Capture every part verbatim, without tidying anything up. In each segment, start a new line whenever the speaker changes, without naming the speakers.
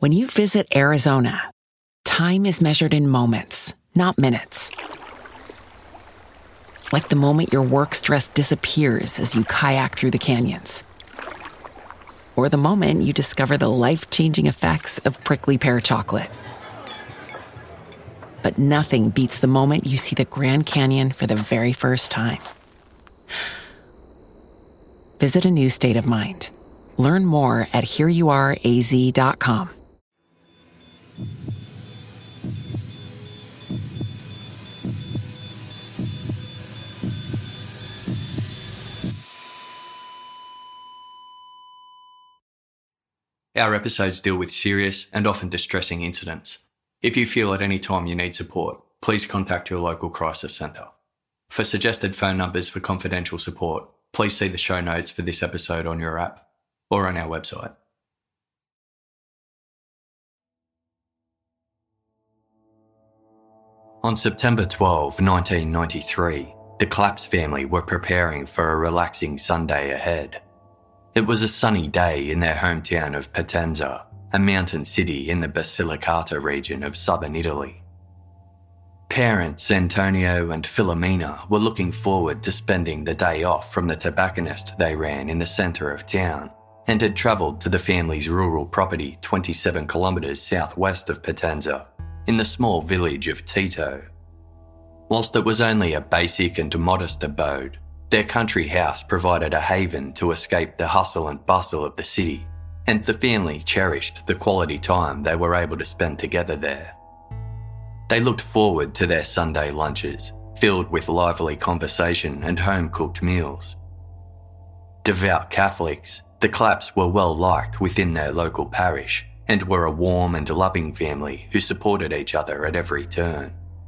When you visit Arizona, time is measured in moments, not minutes. Like the moment your work stress disappears as you kayak through the canyons. Or the moment you discover the life-changing effects of prickly pear chocolate. But nothing beats the moment you see the Grand Canyon for the very first time. Visit a new state of mind. Learn more at here you are a z dot com.
Our episodes deal with serious and often distressing incidents. If you feel at any time you need support, please contact your local crisis centre. For suggested phone numbers for confidential support, please see the show notes for this episode on your app or on our website. On September twelfth, nineteen ninety-three, the Claps family were preparing for a relaxing Sunday ahead. It was a sunny day in their hometown of Potenza, a mountain city in the Basilicata region of southern Italy. Parents Antonio and Filomena were looking forward to spending the day off from the tobacconist they ran in the centre of town and had travelled to the family's rural property twenty-seven kilometres southwest of Potenza, in the small village of Tito. Whilst it was only a basic and modest abode, their country house provided a haven to escape the hustle and bustle of the city, and the family cherished the quality time they were able to spend together there. They looked forward to their Sunday lunches, filled with lively conversation and home-cooked meals. Devout Catholics, the Claps were well liked within their local parish and were a warm and loving family who supported each other at every turn.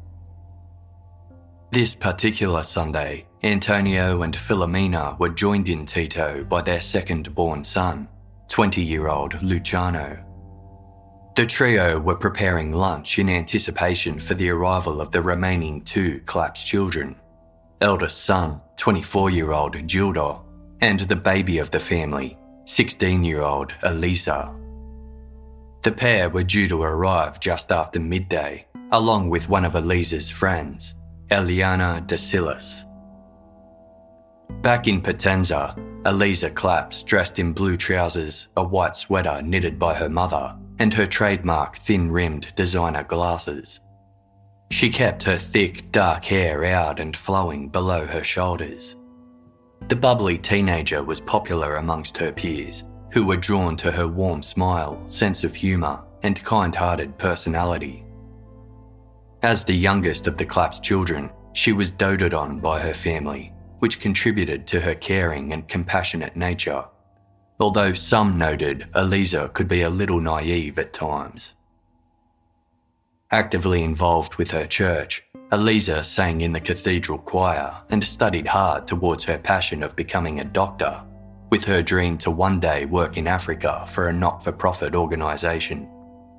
This particular Sunday, Antonio and Filomena were joined in Tito by their second-born son, twenty-year-old Luciano. The trio were preparing lunch in anticipation for the arrival of the remaining two Claps children, eldest son, twenty-four-year-old Gildo, and the baby of the family, sixteen-year-old Elisa. The pair were due to arrive just after midday, along with one of Elisa's friends, Eliana de Silas. Back in Potenza, Elisa Claps, dressed in blue trousers, a white sweater knitted by her mother, and her trademark thin-rimmed designer glasses. She kept her thick, dark hair out and flowing below her shoulders. The bubbly teenager was popular amongst her peers, who were drawn to her warm smile, sense of humour, and kind-hearted personality. As the youngest of the Claps children, she was doted on by her family, which contributed to her caring and compassionate nature, although some noted Elisa could be a little naive at times. Actively involved with her church, Elisa sang in the cathedral choir and studied hard towards her passion of becoming a doctor, with her dream to one day work in Africa for a not-for-profit organisation.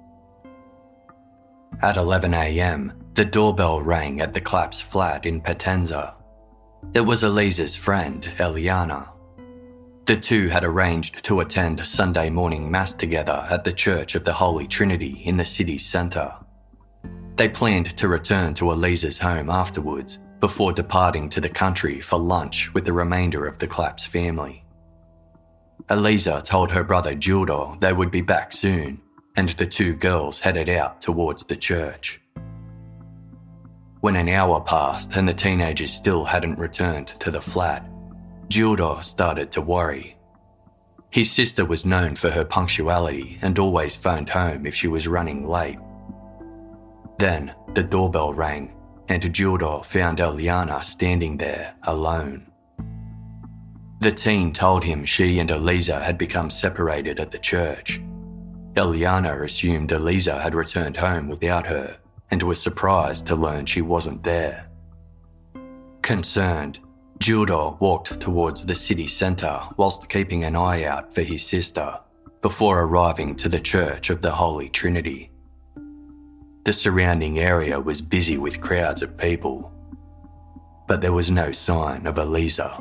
At eleven a.m, the doorbell rang at the Claps flat in Potenza. It was Elisa's friend, Eliana. The two had arranged to attend Sunday morning Mass together at the Church of the Holy Trinity in the city's centre. They planned to return to Elisa's home afterwards, before departing to the country for lunch with the remainder of the Claps family. Elisa told her brother Gildo they would be back soon, and the two girls headed out towards the church. When an hour passed and the teenagers still hadn't returned to the flat, Gildo started to worry. His sister was known for her punctuality and always phoned home if she was running late. Then the doorbell rang and Gildo found Eliana standing there alone. The teen told him she and Elisa had become separated at the church. Eliana assumed Elisa had returned home without her and was surprised to learn she wasn't there. Concerned, Gildo walked towards the city centre whilst keeping an eye out for his sister, before arriving to the Church of the Holy Trinity. The surrounding area was busy with crowds of people, but there was no sign of Elisa.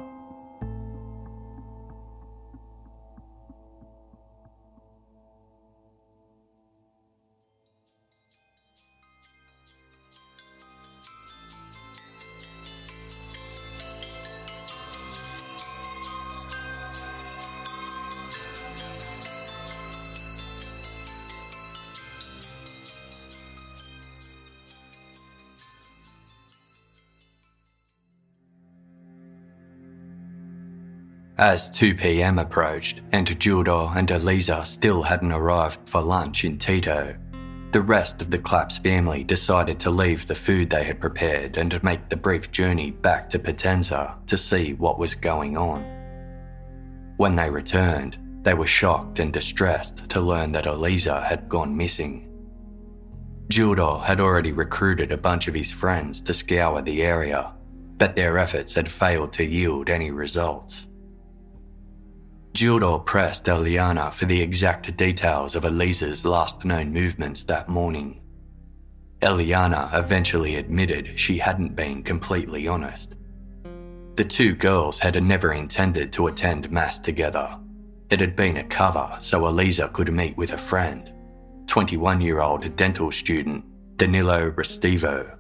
As two p.m. approached and Gilda and Eliza still hadn't arrived for lunch in Tito, the rest of the Claps family decided to leave the food they had prepared and make the brief journey back to Potenza to see what was going on. When they returned, they were shocked and distressed to learn that Eliza had gone missing. Gilda had already recruited a bunch of his friends to scour the area, but their efforts had failed to yield any results. Gilda pressed Eliana for the exact details of Eliza's last known movements that morning. Eliana eventually admitted she hadn't been completely honest. The two girls had never intended to attend Mass together. It had been a cover so Eliza could meet with a friend, twenty-one-year-old dental student Danilo Restivo.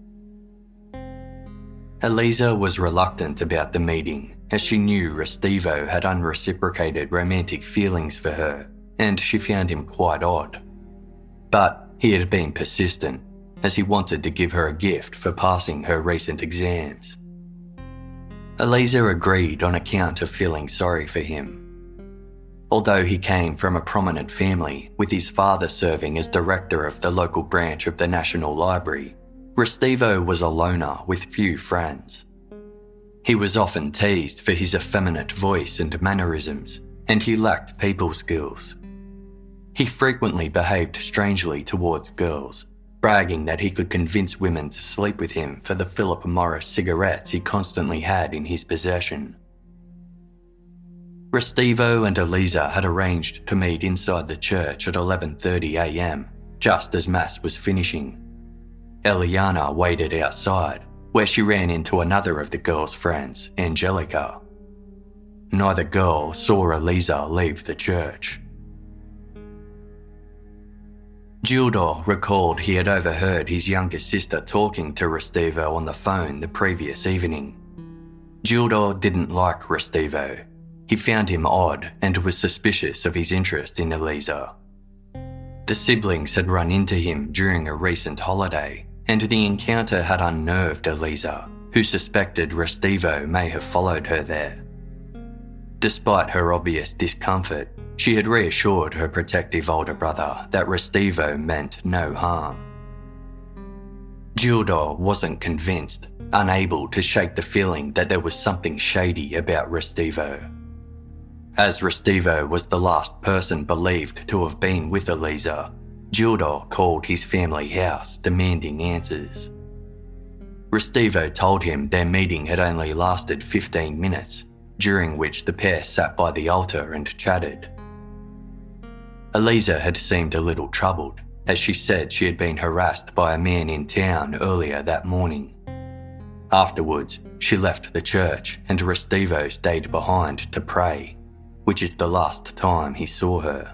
Eliza was reluctant about the meeting, as she knew Restivo had unreciprocated romantic feelings for her, and she found him quite odd. But he had been persistent, as he wanted to give her a gift for passing her recent exams. Eliza agreed on account of feeling sorry for him. Although he came from a prominent family, with his father serving as director of the local branch of the National Library, Restivo was a loner with few friends. He was often teased for his effeminate voice and mannerisms, and he lacked people skills. He frequently behaved strangely towards girls, bragging that he could convince women to sleep with him for the Philip Morris cigarettes he constantly had in his possession. Restivo and Eliza had arranged to meet inside the church at eleven thirty a.m, just as Mass was finishing. Eliana waited outside, where she ran into another of the girl's friends, Angelica. Neither girl saw Eliza leave the church. Gilda recalled he had overheard his younger sister talking to Restivo on the phone the previous evening. Gilda didn't like Restivo. He found him odd and was suspicious of his interest in Eliza. The siblings had run into him during a recent holiday, and the encounter had unnerved Eliza, who suspected Restivo may have followed her there. Despite her obvious discomfort, she had reassured her protective older brother that Restivo meant no harm. Gilda wasn't convinced, unable to shake the feeling that there was something shady about Restivo. As Restivo was the last person believed to have been with Eliza, Gilda called his family house demanding answers. Restivo told him their meeting had only lasted fifteen minutes, during which the pair sat by the altar and chatted. Eliza had seemed a little troubled, as she said she had been harassed by a man in town earlier that morning. Afterwards, she left the church and Restivo stayed behind to pray, which is the last time he saw her.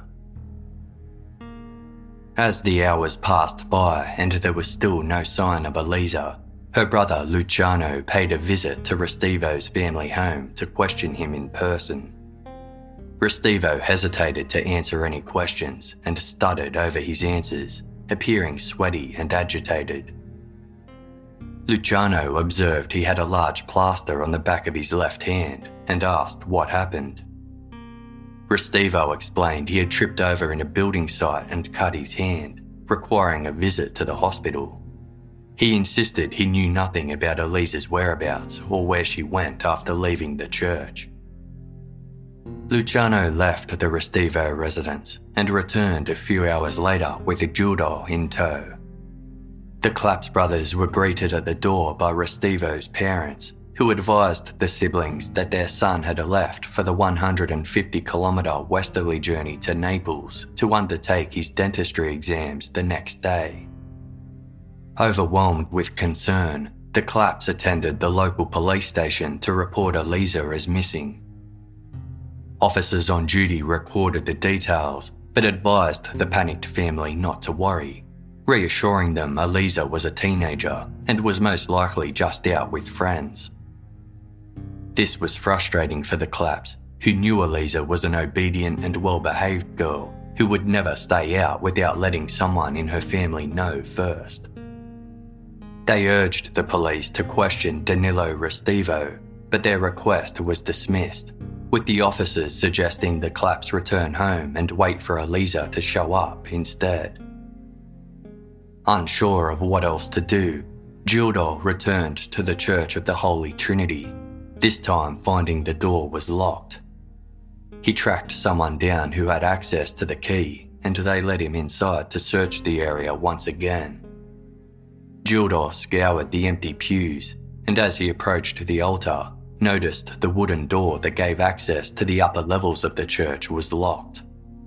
As the hours passed by and there was still no sign of Eliza, her brother Luciano paid a visit to Restivo's family home to question him in person. Restivo hesitated to answer any questions and stuttered over his answers, appearing sweaty and agitated. Luciano observed he had a large plaster on the back of his left hand and asked what happened. Restivo explained he had tripped over in a building site and cut his hand, requiring a visit to the hospital. He insisted he knew nothing about Eliza's whereabouts or where she went after leaving the church. Luciano left the Restivo residence and returned a few hours later with Gilda in tow. The Claps brothers were greeted at the door by Restivo's parents, who advised the siblings that their son had left for the one hundred fifty kilometre westerly journey to Naples to undertake his dentistry exams the next day. Overwhelmed with concern, the Claps attended the local police station to report Eliza as missing. Officers on duty recorded the details, but advised the panicked family not to worry, reassuring them Eliza was a teenager and was most likely just out with friends. This was frustrating for the Claps, who knew Eliza was an obedient and well-behaved girl who would never stay out without letting someone in her family know first. They urged the police to question Danilo Restivo, but their request was dismissed, with the officers suggesting the Clapps return home and wait for Eliza to show up instead. Unsure of what else to do, Gildo returned to the Church of the Holy Trinity, this time finding the door was locked. He tracked someone down who had access to the key, and they let him inside to search the area once again. Gildo scoured the empty pews, and as he approached the altar, noticed the wooden door that gave access to the upper levels of the church was locked.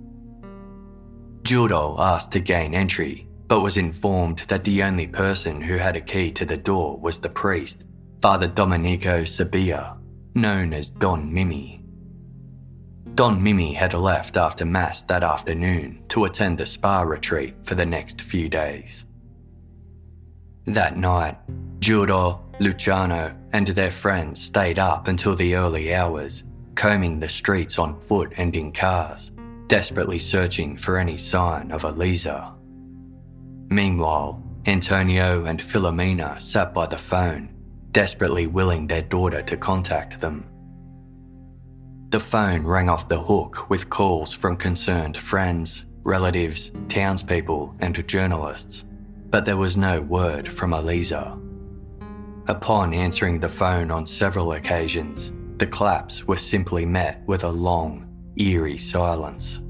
Gildo asked to gain entry, but was informed that the only person who had a key to the door was the priest, Father Domenico Sabia, known as Don Mimi. Don Mimi had left after Mass that afternoon to attend a spa retreat for the next few days. That night, Gildo, Luciano, and their friends stayed up until the early hours, combing the streets on foot and in cars, desperately searching for any sign of Eliza. Meanwhile, Antonio and Filomena sat by the phone, desperately willing their daughter to contact them. The phone rang off the hook with calls from concerned friends, relatives, townspeople, and journalists, but there was no word from Eliza. Upon answering the phone on several occasions, the Clapps were simply met with a long, eerie silence.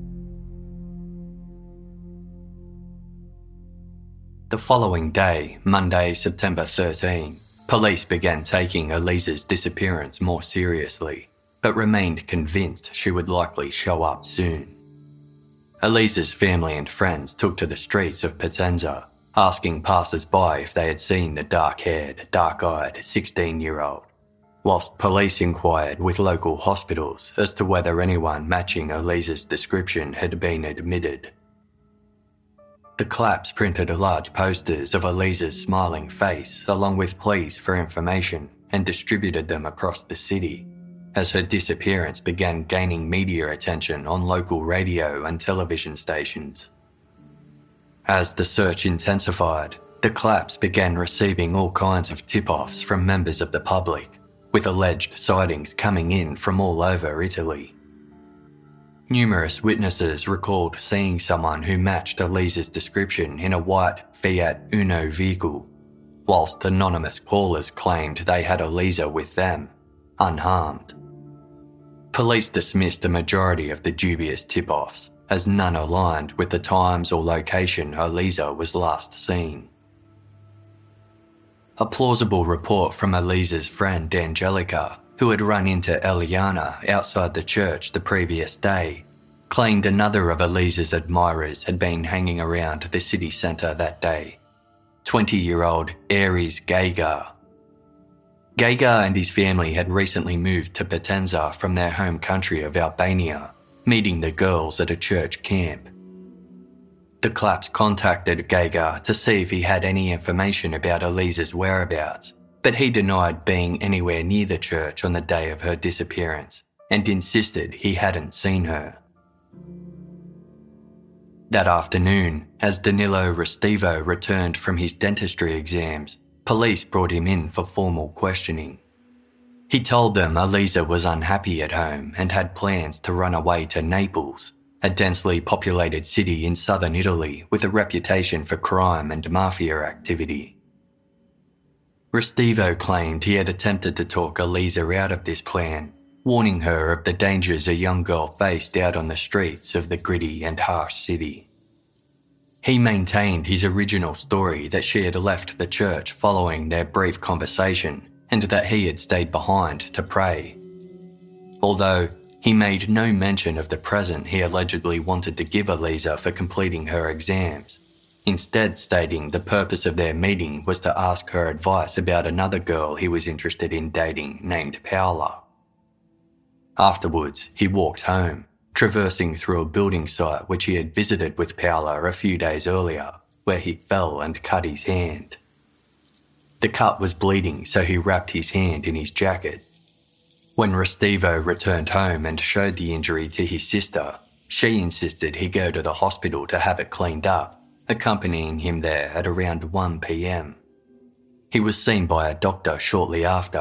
The following day, Monday, September thirteenth, police began taking Eliza's disappearance more seriously, but remained convinced she would likely show up soon. Eliza's family and friends took to the streets of Potenza, asking passers-by if they had seen the dark-haired, dark-eyed sixteen-year-old, whilst police inquired with local hospitals as to whether anyone matching Eliza's description had been admitted. The Clapps printed large posters of Eliza's smiling face along with pleas for information and distributed them across the city, as her disappearance began gaining media attention on local radio and television stations. As the search intensified, the Clapps began receiving all kinds of tip-offs from members of the public, with alleged sightings coming in from all over Italy. Numerous witnesses recalled seeing someone who matched Eliza's description in a white Fiat Uno vehicle, whilst anonymous callers claimed they had Eliza with them, unharmed. Police dismissed a majority of the dubious tip-offs, as none aligned with the times or location Eliza was last seen. A plausible report from Eliza's friend Angelica, who had run into Eliana outside the church the previous day, claimed another of Eliza's admirers had been hanging around the city centre that day, twenty-year-old Aries Geiger. Geiger and his family had recently moved to Potenza from their home country of Albania, meeting the girls at a church camp. The Clapps contacted Geiger to see if he had any information about Eliza's whereabouts, but he denied being anywhere near the church on the day of her disappearance and insisted he hadn't seen her. That afternoon, as Danilo Restivo returned from his dentistry exams, police brought him in for formal questioning. He told them Eliza was unhappy at home and had plans to run away to Naples, a densely populated city in southern Italy with a reputation for crime and mafia activity. Restivo claimed he had attempted to talk Eliza out of this plan, warning her of the dangers a young girl faced out on the streets of the gritty and harsh city. He maintained his original story that she had left the church following their brief conversation and that he had stayed behind to pray. Although he made no mention of the present he allegedly wanted to give Eliza for completing her exams, instead stating the purpose of their meeting was to ask her advice about another girl he was interested in dating named Paola. Afterwards, he walked home, traversing through a building site which he had visited with Paola a few days earlier, where he fell and cut his hand. The cut was bleeding, so he wrapped his hand in his jacket. When Restivo returned home and showed the injury to his sister, she insisted he go to the hospital to have it cleaned up, accompanying him there at around one p.m. He was seen by a doctor shortly after,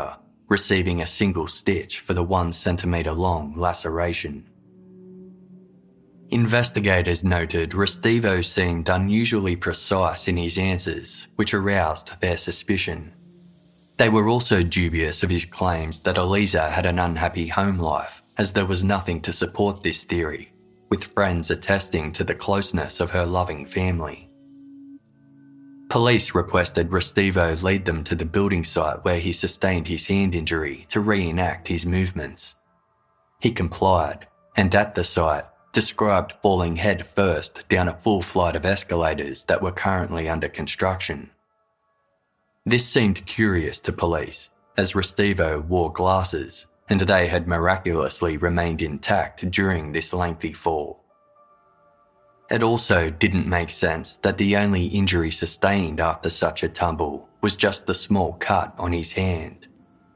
receiving a single stitch for the one centimetre long laceration. Investigators noted Restivo seemed unusually precise in his answers, which aroused their suspicion. They were also dubious of his claims that Eliza had an unhappy home life, as there was nothing to support this theory, with friends attesting to the closeness of her loving family. Police requested Restivo lead them to the building site where he sustained his hand injury to reenact his movements. He complied, and at the site, described falling head first down a full flight of escalators that were currently under construction. This seemed curious to police, as Restivo wore glasses, and they had miraculously remained intact during this lengthy fall. It also didn't make sense that the only injury sustained after such a tumble was just the small cut on his hand.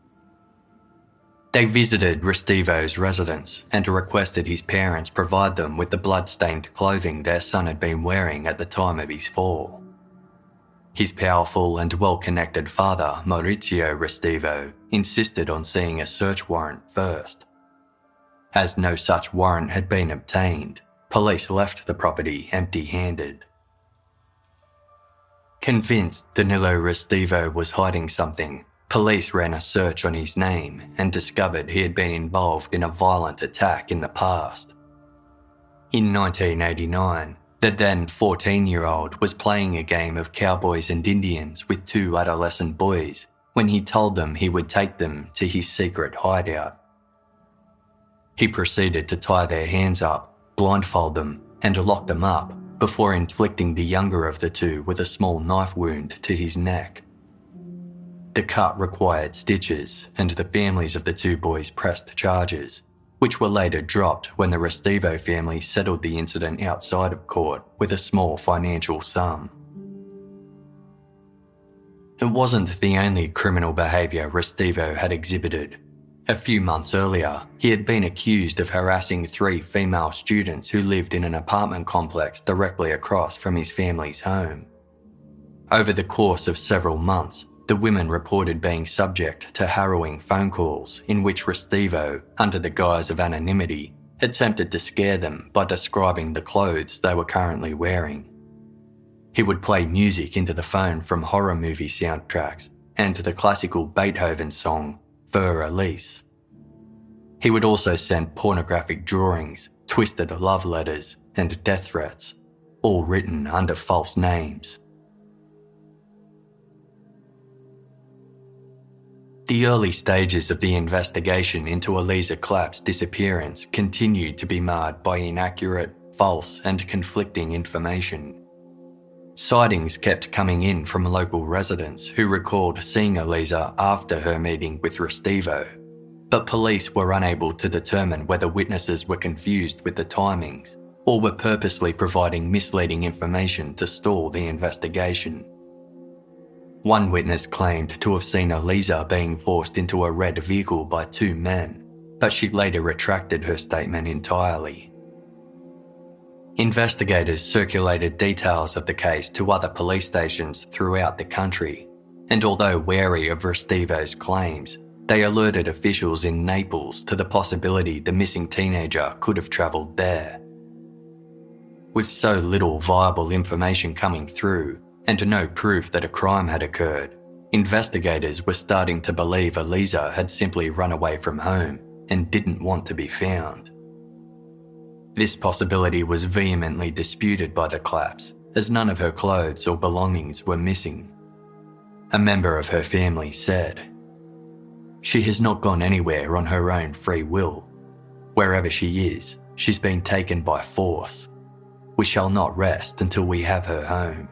They visited Restivo's residence and requested his parents provide them with the blood-stained clothing their son had been wearing at the time of his fall. His powerful and well-connected father, Maurizio Restivo, insisted on seeing a search warrant first. As no such warrant had been obtained, police left the property empty-handed. Convinced Danilo Restivo was hiding something, police ran a search on his name and discovered he had been involved in a violent attack in the past. In nineteen eighty-nine, the then fourteen-year-old was playing a game of cowboys and Indians with two adolescent boys when he told them he would take them to his secret hideout. He proceeded to tie their hands up, blindfold them, and lock them up before inflicting the younger of the two with a small knife wound to his neck. The cut required stitches, and the families of the two boys pressed charges, which were later dropped when the Restivo family settled the incident outside of court with a small financial sum. It wasn't the only criminal behaviour Restivo had exhibited. A few months earlier, he had been accused of harassing three female students who lived in an apartment complex directly across from his family's home. Over the course of several months, the women reported being subject to harrowing phone calls in which Restivo, under the guise of anonymity, attempted to scare them by describing the clothes they were currently wearing. He would play music into the phone from horror movie soundtracks and to the classical Beethoven song, Für Elise. He would also send pornographic drawings, twisted love letters, and death threats, all written under false names. The early stages of the investigation into Eliza Clapp's disappearance continued to be marred by inaccurate, false, and conflicting information. Sightings kept coming in from local residents who recalled seeing Eliza after her meeting with Restivo, but police were unable to determine whether witnesses were confused with the timings or were purposely providing misleading information to stall the investigation. One witness claimed to have seen Eliza being forced into a red vehicle by two men, but she later retracted her statement entirely. Investigators circulated details of the case to other police stations throughout the country, and although wary of Restivo's claims, they alerted officials in Naples to the possibility the missing teenager could have travelled there. With so little viable information coming through, and no proof that a crime had occurred, investigators were starting to believe Eliza had simply run away from home and didn't want to be found. This possibility was vehemently disputed by the Clapps, as none of her clothes or belongings were missing. A member of her family said, "She has not gone anywhere on her own free will. Wherever she is, she's been taken by force. We shall not rest until we have her home."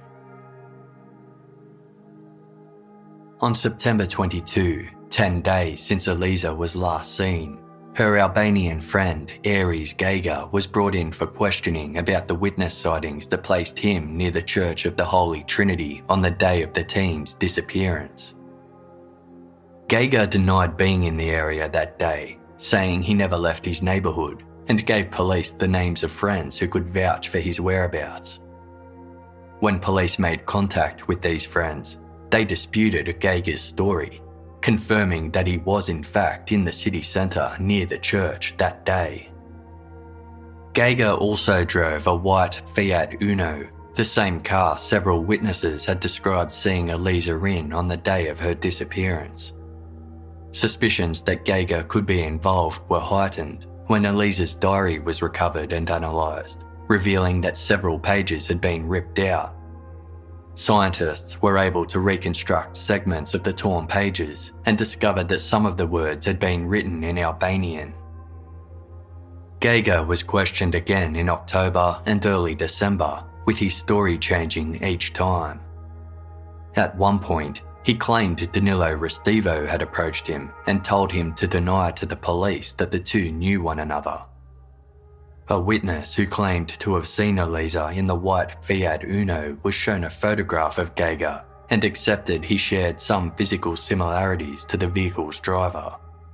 On September twenty-second, ten days since Eliza was last seen, her Albanian friend Aries Geiger was brought in for questioning about the witness sightings that placed him near the Church of the Holy Trinity on the day of the teen's disappearance. Geiger denied being in the area that day, saying he never left his neighbourhood, and gave police the names of friends who could vouch for his whereabouts. When police made contact with these friends, they disputed Geiger's story, confirming that he was in fact in the city centre near the church that day. Geiger also drove a white Fiat Uno, the same car several witnesses had described seeing Eliza in on the day of her disappearance. Suspicions that Geiger could be involved were heightened when Eliza's diary was recovered and analysed, revealing that several pages had been ripped out. Scientists were able to reconstruct segments of the torn pages and discovered that some of the words had been written in Albanian. Geiger was questioned again in October and early December, with his story changing each time. At one point, he claimed Danilo Restivo had approached him and told him to deny to the police that the two knew one another. A witness who claimed to have seen Eliza in the white Fiat Uno was shown a photograph of Geiger and accepted he shared some physical similarities to the vehicle's driver.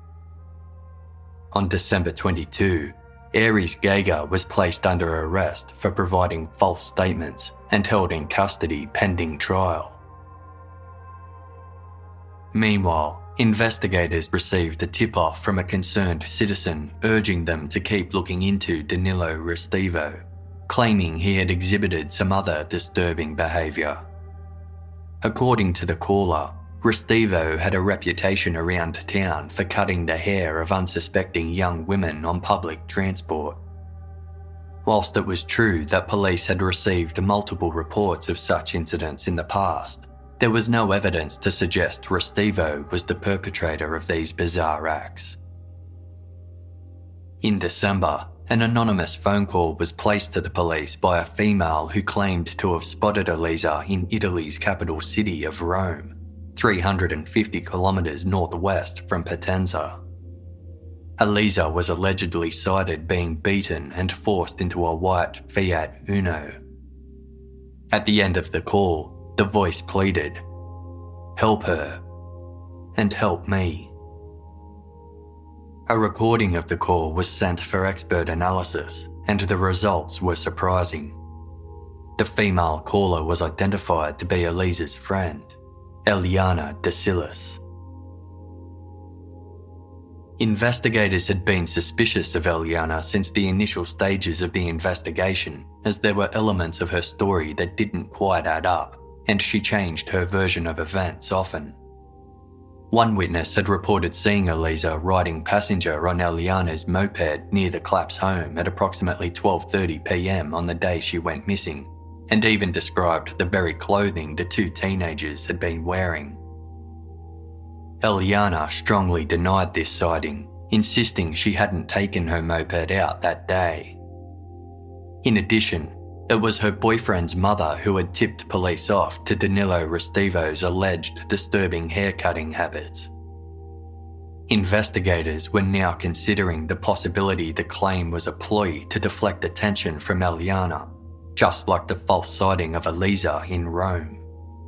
On December twenty-second, Aries Geiger was placed under arrest for providing false statements and held in custody pending trial. Meanwhile, investigators received a tip-off from a concerned citizen urging them to keep looking into Danilo Restivo, claiming he had exhibited some other disturbing behaviour. According to the caller, Restivo had a reputation around town for cutting the hair of unsuspecting young women on public transport. Whilst it was true that police had received multiple reports of such incidents in the past, there was no evidence to suggest Restivo was the perpetrator of these bizarre acts. In December, an anonymous phone call was placed to the police by a female who claimed to have spotted Eliza in Italy's capital city of Rome, three hundred fifty kilometres northwest from Potenza. Eliza was allegedly sighted being beaten and forced into a white Fiat Uno. At the end of the call, the voice pleaded, "Help her, and help me." A recording of the call was sent for expert analysis, and the results were surprising. The female caller was identified to be Eliza's friend, Eliana Desilis. Investigators had been suspicious of Eliana since the initial stages of the investigation, as there were elements of her story that didn't quite add up, and she changed her version of events often. One witness had reported seeing Eliza riding passenger on Eliana's moped near the Claps home at approximately twelve thirty p m on the day she went missing, and even described the very clothing the two teenagers had been wearing. Eliana strongly denied this sighting, insisting she hadn't taken her moped out that day. In addition, it was her boyfriend's mother who had tipped police off to Danilo Restivo's alleged disturbing haircutting habits. Investigators were now considering the possibility the claim was a ploy to deflect attention from Eliana, just like the false sighting of Eliza in Rome.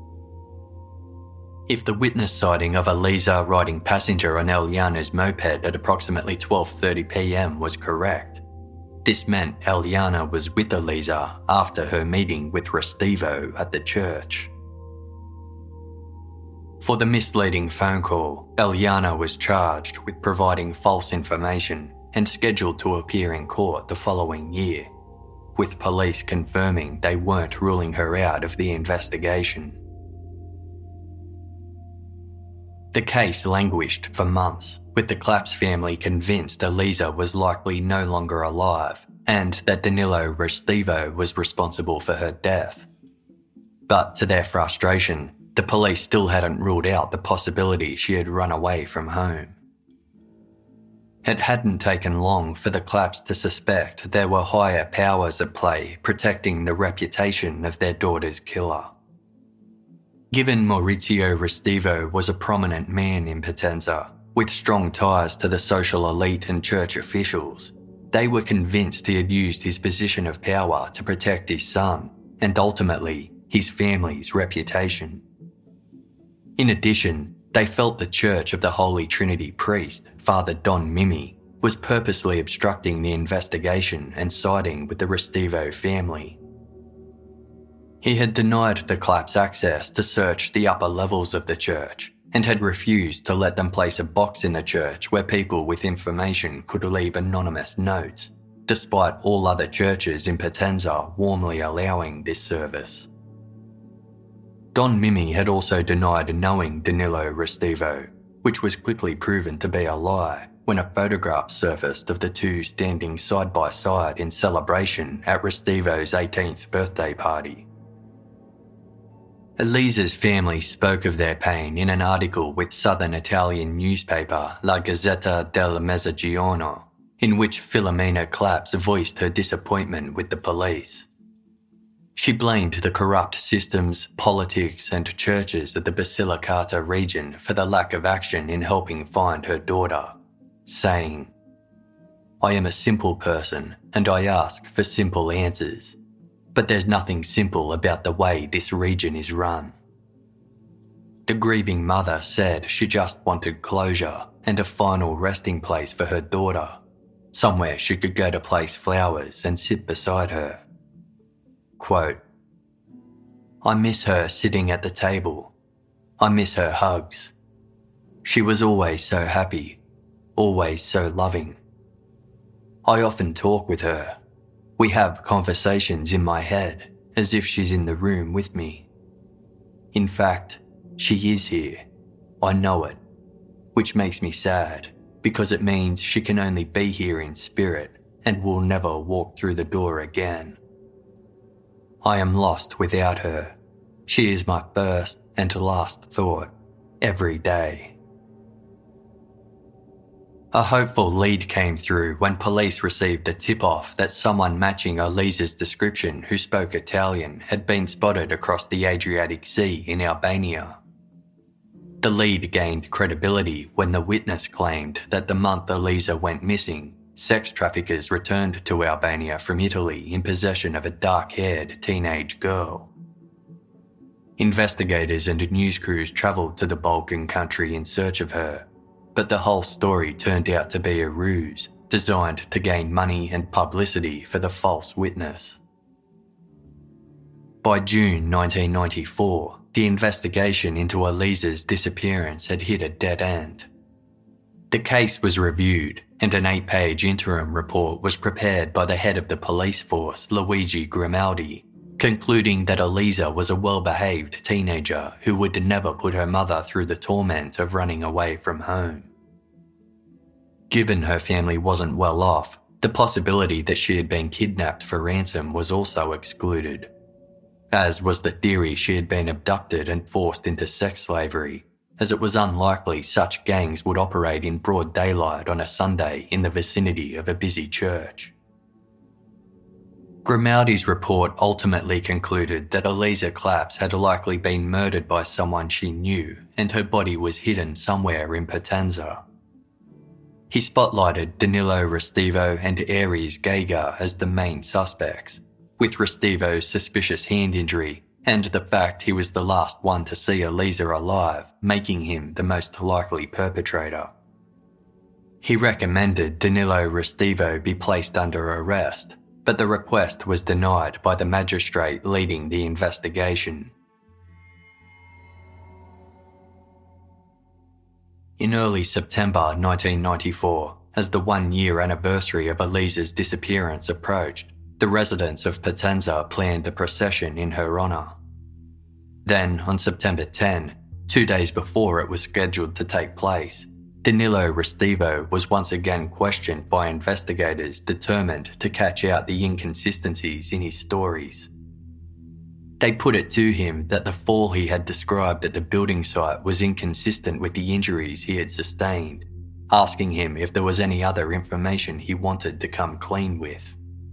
If the witness sighting of Eliza riding passenger on Eliana's moped at approximately twelve thirty p m was correct, this meant Eliana was with Eliza after her meeting with Restivo at the church. For the misleading phone call, Eliana was charged with providing false information and scheduled to appear in court the following year, with police confirming they weren't ruling her out of the investigation. The case languished for months, with the Claps family convinced Eliza was likely no longer alive and that Danilo Restivo was responsible for her death. But to their frustration, the police still hadn't ruled out the possibility she had run away from home. It hadn't taken long for the Claps to suspect there were higher powers at play protecting the reputation of their daughter's killer. Given Maurizio Restivo was a prominent man in Potenza, with strong ties to the social elite and church officials, they were convinced he had used his position of power to protect his son, and ultimately, his family's reputation. In addition, they felt the Church of the Holy Trinity priest, Father Don Mimi, was purposely obstructing the investigation and siding with the Restivo family. He had denied the Claps access to search the upper levels of the church, and had refused to let them place a box in the church where people with information could leave anonymous notes, despite all other churches in Potenza warmly allowing this service. Don Mimi had also denied knowing Danilo Restivo, which was quickly proven to be a lie when a photograph surfaced of the two standing side by side in celebration at Restivo's eighteenth birthday party. Elisa's family spoke of their pain in an article with southern Italian newspaper La Gazzetta del Mezzogiorno, in which Filomena Claps voiced her disappointment with the police. She blamed the corrupt systems, politics and churches of the Basilicata region for the lack of action in helping find her daughter, saying, "I am a simple person and I ask for simple answers, but there's nothing simple about the way this region is run." The grieving mother said she just wanted closure and a final resting place for her daughter, somewhere she could go to place flowers and sit beside her. Quote, "I miss her sitting at the table. I miss her hugs. She was always so happy, always so loving. I often talk with her. We have conversations in my head as if she's in the room with me. In fact, she is here. I know it, which makes me sad because it means she can only be here in spirit and will never walk through the door again. I am lost without her. She is my first and last thought every day." A hopeful lead came through when police received a tip-off that someone matching Elisa's description who spoke Italian had been spotted across the Adriatic Sea in Albania. The lead gained credibility when the witness claimed that the month Elisa went missing, sex traffickers returned to Albania from Italy in possession of a dark-haired teenage girl. Investigators and news crews travelled to the Balkan country in search of her, but the whole story turned out to be a ruse designed to gain money and publicity for the false witness. By June nineteen ninety-four, the investigation into Elisa's disappearance had hit a dead end. The case was reviewed and an eight-page interim report was prepared by the head of the police force, Luigi Grimaldi, concluding that Elisa was a well-behaved teenager who would never put her mother through the torment of running away from home. Given her family wasn't well off, the possibility that she had been kidnapped for ransom was also excluded, as was the theory she had been abducted and forced into sex slavery, as it was unlikely such gangs would operate in broad daylight on a Sunday in the vicinity of a busy church. Grimaldi's report ultimately concluded that Elisa Claps had likely been murdered by someone she knew and her body was hidden somewhere in Potenza. He spotlighted Danilo Restivo and Aries Geiger as the main suspects, with Restivo's suspicious hand injury and the fact he was the last one to see Elisa alive making him the most likely perpetrator. He recommended Danilo Restivo be placed under arrest, but the request was denied by the magistrate leading the investigation. In early September nineteen ninety-four, as the one-year anniversary of Elisa's disappearance approached, the residents of Potenza planned a procession in her honour. Then, on September tenth, two days before it was scheduled to take place, Danilo Restivo was once again questioned by investigators determined to catch out the inconsistencies in his stories. They put it to him that the fall he had described at the building site was inconsistent with the injuries he had sustained, asking him if there was any other information he wanted to come clean with.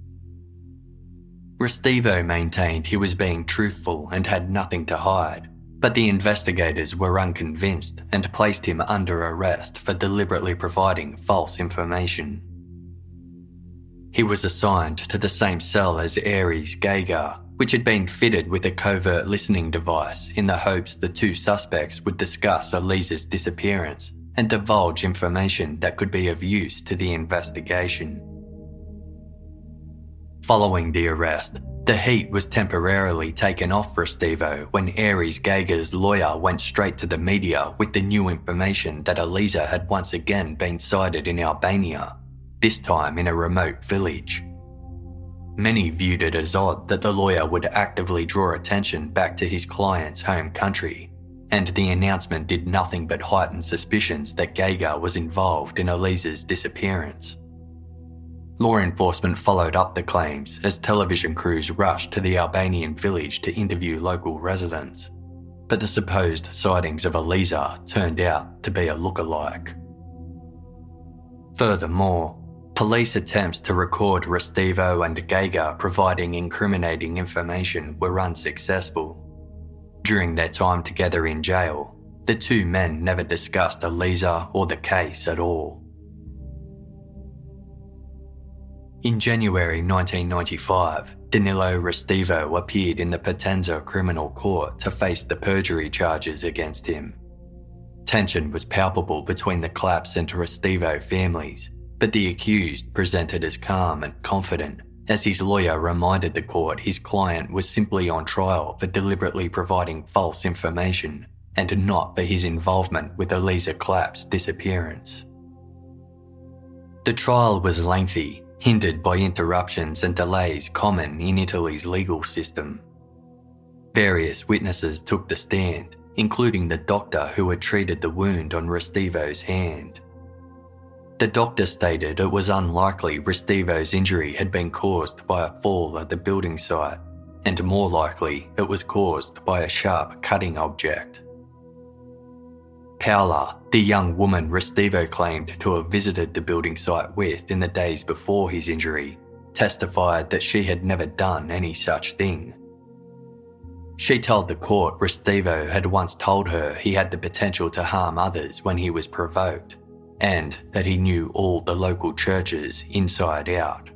Restivo maintained he was being truthful and had nothing to hide, but the investigators were unconvinced and placed him under arrest for deliberately providing false information. He was assigned to the same cell as Aries Geiger, which had been fitted with a covert listening device in the hopes the two suspects would discuss Elisa's disappearance and divulge information that could be of use to the investigation. Following the arrest, The heat was temporarily taken off Restivo when Aries Geiger's lawyer went straight to the media with the new information that Eliza had once again been sighted in Albania, this time in a remote village. Many viewed it as odd that the lawyer would actively draw attention back to his client's home country, and the announcement did nothing but heighten suspicions that Geiger was involved in Eliza's disappearance. Law enforcement followed up the claims as television crews rushed to the Albanian village to interview local residents, but the supposed sightings of Eliza turned out to be a look-alike. Furthermore, police attempts to record Restivo and Geiger providing incriminating information were unsuccessful. During their time together in jail, the two men never discussed Eliza or the case at all. In January nineteen ninety-five, Danilo Restivo appeared in the Potenza Criminal Court to face the perjury charges against him. Tension was palpable between the Claps and Restivo families, but the accused presented as calm and confident as his lawyer reminded the court his client was simply on trial for deliberately providing false information and not for his involvement with Eliza Clap's disappearance. The trial was lengthy, hindered by interruptions and delays common in Italy's legal system. Various witnesses took the stand, including the doctor who had treated the wound on Restivo's hand. The doctor stated it was unlikely Restivo's injury had been caused by a fall at the building site, and more likely it was caused by a sharp cutting object. Paola, the young woman Restivo claimed to have visited the building site with in the days before his injury, testified that she had never done any such thing. She told the court Restivo had once told her he had the potential to harm others when he was provoked, and that he knew all the local churches inside out.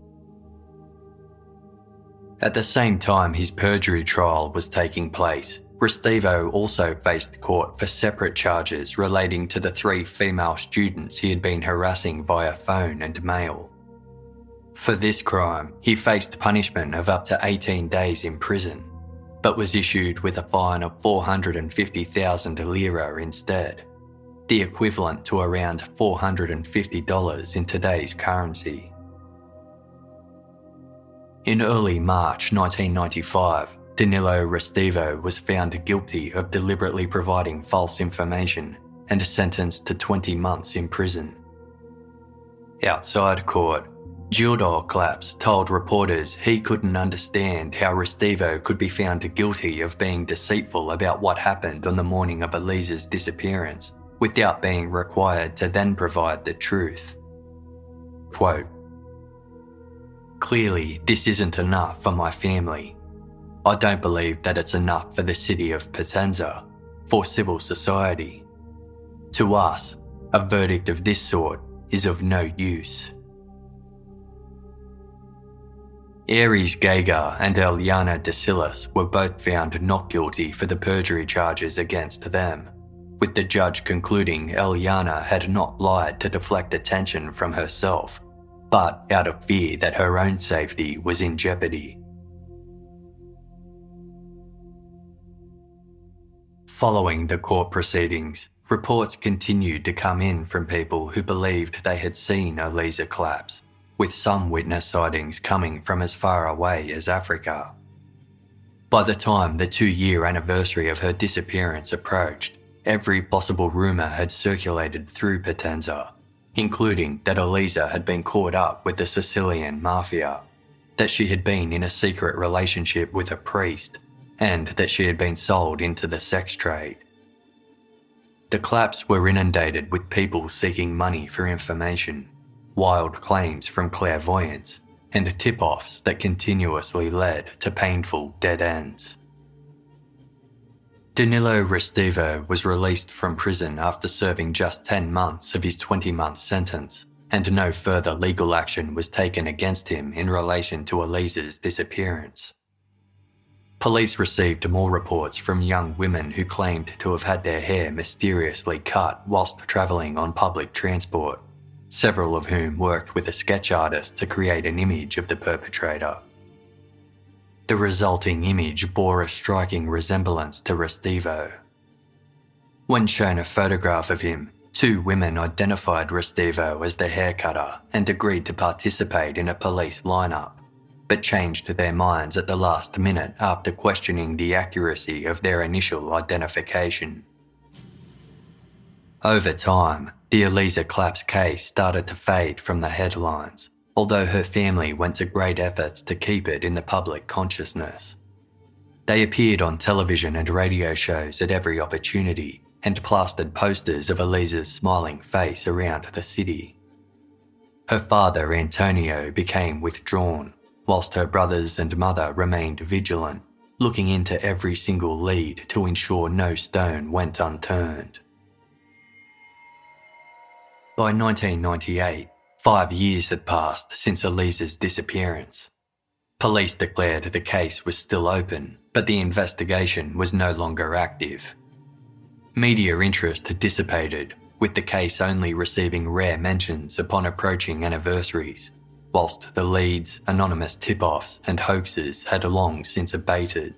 At the same time his perjury trial was taking place, Restivo also faced court for separate charges relating to the three female students he had been harassing via phone and mail. For this crime, he faced punishment of up to eighteen days in prison, but was issued with a fine of four hundred fifty thousand lira instead, the equivalent to around four hundred fifty dollars in today's currency. In early March nineteen ninety-five, Danilo Restivo was found guilty of deliberately providing false information and sentenced to twenty months in prison. Outside court, Gildor Claps told reporters he couldn't understand how Restivo could be found guilty of being deceitful about what happened on the morning of Eliza's disappearance without being required to then provide the truth. Quote, "Clearly, this isn't enough for my family. I don't believe that it's enough for the city of Potenza, for civil society. To us, a verdict of this sort is of no use." Aries Geiger and Eliana Desilis were both found not guilty for the perjury charges against them, with the judge concluding Eliana had not lied to deflect attention from herself, but out of fear that her own safety was in jeopardy. Following the court proceedings, reports continued to come in from people who believed they had seen Eliza Claps, with some witness sightings coming from as far away as Africa. By the time the two-year anniversary of her disappearance approached, every possible rumour had circulated through Potenza, including that Eliza had been caught up with the Sicilian mafia, that she had been in a secret relationship with a priest, and that she had been sold into the sex trade. The Claps were inundated with people seeking money for information, wild claims from clairvoyants, and tip-offs that continuously led to painful dead ends. Danilo Restivo was released from prison after serving just ten months of his twenty-month sentence, and no further legal action was taken against him in relation to Eliza's disappearance. Police received more reports from young women who claimed to have had their hair mysteriously cut whilst travelling on public transport, several of whom worked with a sketch artist to create an image of the perpetrator. The resulting image bore a striking resemblance to Restivo. When shown a photograph of him, two women identified Restivo as the haircutter and agreed to participate in a police lineup, but changed their minds at the last minute after questioning the accuracy of their initial identification. Over time, the Eliza Claps case started to fade from the headlines, although her family went to great efforts to keep it in the public consciousness. They appeared on television and radio shows at every opportunity and plastered posters of Eliza's smiling face around the city. Her father, Antonio, became withdrawn, whilst her brothers and mother remained vigilant, looking into every single lead to ensure no stone went unturned. By nineteen ninety-eight, five years had passed since Eliza's disappearance. Police declared the case was still open, but the investigation was no longer active. Media interest had dissipated, with the case only receiving rare mentions upon approaching anniversaries, whilst the leads, anonymous tip-offs and hoaxes had long since abated.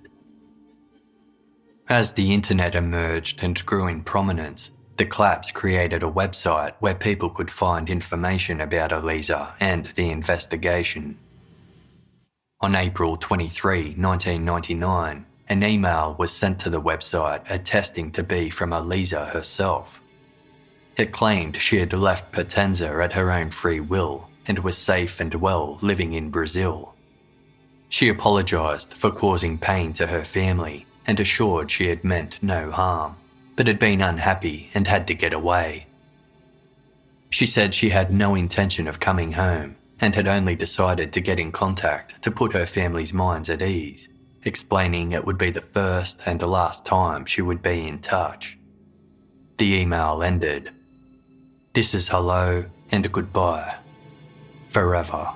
As the internet emerged and grew in prominence, the Claps created a website where people could find information about Eliza and the investigation. On April twenty-third, nineteen ninety-nine, an email was sent to the website attesting to be from Eliza herself. It claimed she had left Potenza at her own free will and was safe and well living in Brazil. She apologised for causing pain to her family and assured she had meant no harm, but had been unhappy and had to get away. She said she had no intention of coming home and had only decided to get in contact to put her family's minds at ease, explaining it would be the first and last time she would be in touch. The email ended, "This is hello and goodbye. Forever."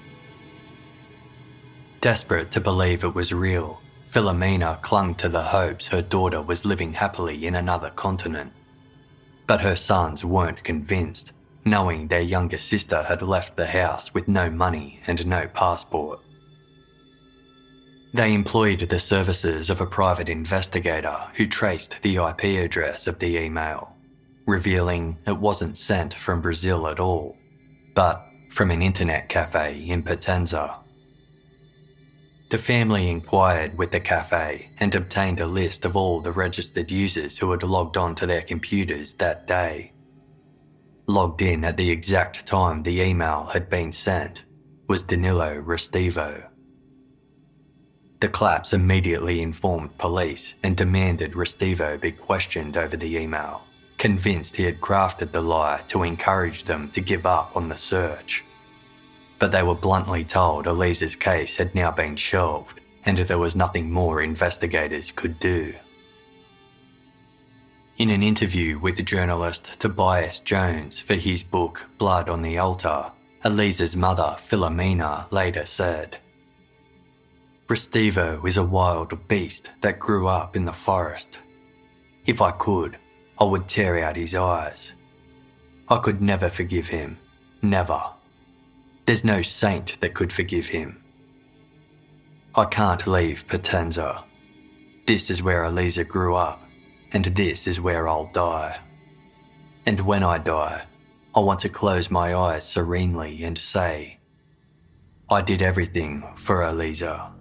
Desperate to believe it was real, Filomena clung to the hopes her daughter was living happily in another continent. But her sons weren't convinced, knowing their younger sister had left the house with no money and no passport. They employed the services of a private investigator who traced the I P address of the email, revealing it wasn't sent from Brazil at all, but from an internet cafe in Potenza. The family inquired with the cafe and obtained a list of all the registered users who had logged on to their computers that day. Logged in at the exact time the email had been sent was Danilo Restivo. The Claps immediately informed police and demanded Restivo be questioned over the email, convinced he had crafted the lie to encourage them to give up on the search. But they were bluntly told Eliza's case had now been shelved and there was nothing more investigators could do. In an interview with journalist Tobias Jones for his book Blood on the Altar, Eliza's mother Filomena later said, "Restivo is a wild beast that grew up in the forest. If I could, I would tear out his eyes. I could never forgive him, never. There's no saint that could forgive him. I can't leave Potenza. This is where Eliza grew up, and this is where I'll die. And when I die, I want to close my eyes serenely and say, I did everything for Eliza."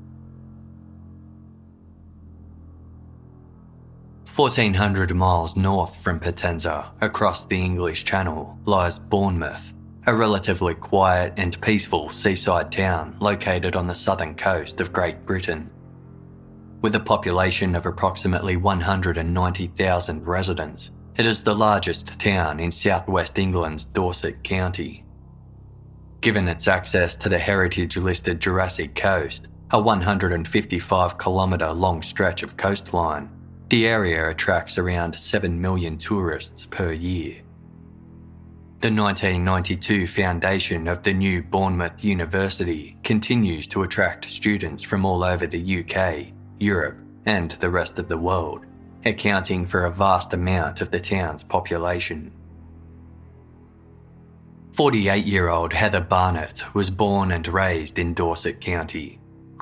fourteen hundred miles north from Potenza, across the English Channel, lies Bournemouth, a relatively quiet and peaceful seaside town located on the southern coast of Great Britain. With a population of approximately one hundred ninety thousand residents, it is the largest town in southwest England's Dorset County. Given its access to the heritage-listed Jurassic Coast, a one hundred fifty-five kilometre long stretch of coastline, the area attracts around seven million tourists per year. The nineteen ninety-two foundation of the new Bournemouth University continues to attract students from all over the U K, Europe, and the rest of the world, accounting for a vast amount of the town's population. forty-eight-year-old Heather Barnett was born and raised in Dorset County,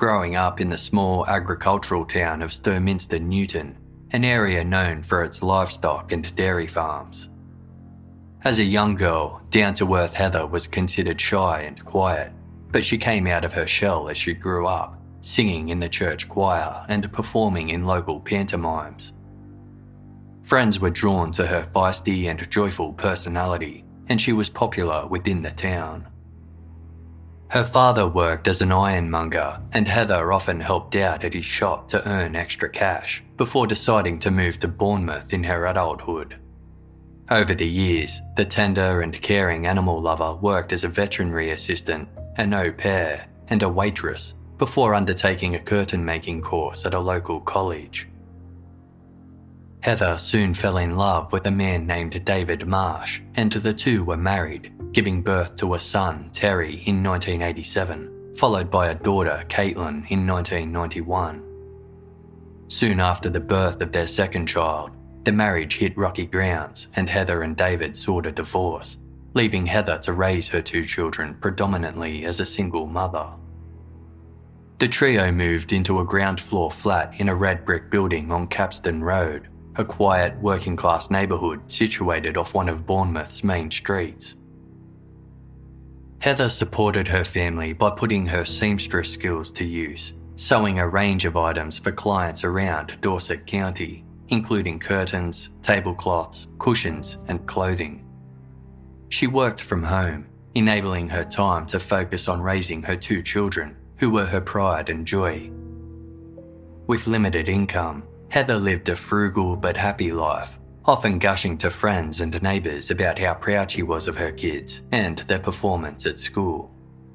growing up in the small agricultural town of Sturminster Newton, an area known for its livestock and dairy farms. As a young girl, down-to-earth Heather was considered shy and quiet, but she came out of her shell as she grew up, singing in the church choir and performing in local pantomimes. Friends were drawn to her feisty and joyful personality, and she was popular within the town. Her father worked as an ironmonger, and Heather often helped out at his shop to earn extra cash before deciding to move to Bournemouth in her adulthood. Over the years, the tender and caring animal lover worked as a veterinary assistant, an au pair, and a waitress before undertaking a curtain-making course at a local college. Heather soon fell in love with a man named David Marsh, and the two were married, giving birth to a son, Terry, in nineteen eighty-seven, followed by a daughter, Caitlin, in nineteen ninety-one. Soon after the birth of their second child, the marriage hit rocky grounds and Heather and David sought a divorce, leaving Heather to raise her two children predominantly as a single mother. The trio moved into a ground floor flat in a red brick building on Capstan Road, a quiet working-class neighbourhood situated off one of Bournemouth's main streets. Heather supported her family by putting her seamstress skills to use, sewing a range of items for clients around Dorset County, including curtains, tablecloths, cushions, and clothing. She worked from home, enabling her time to focus on raising her two children, who were her pride and joy. With limited income, Heather lived a frugal but happy life, often gushing to friends and neighbours about how proud she was of her kids and their performance at school.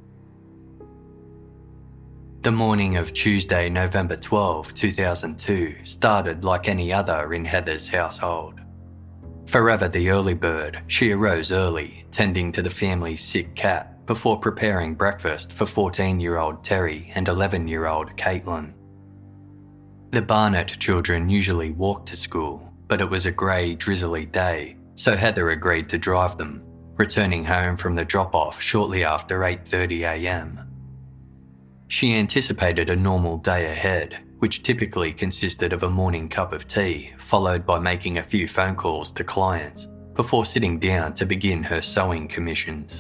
The morning of Tuesday, November twelfth, two thousand two started like any other in Heather's household. Forever the early bird, she arose early, tending to the family's sick cat before preparing breakfast for fourteen-year-old Terry and eleven-year-old Caitlin. The Barnett children usually walked to school, but it was a grey, drizzly day, so Heather agreed to drive them, returning home from the drop-off shortly after eight thirty a m. She anticipated a normal day ahead, which typically consisted of a morning cup of tea, followed by making a few phone calls to clients, before sitting down to begin her sewing commissions.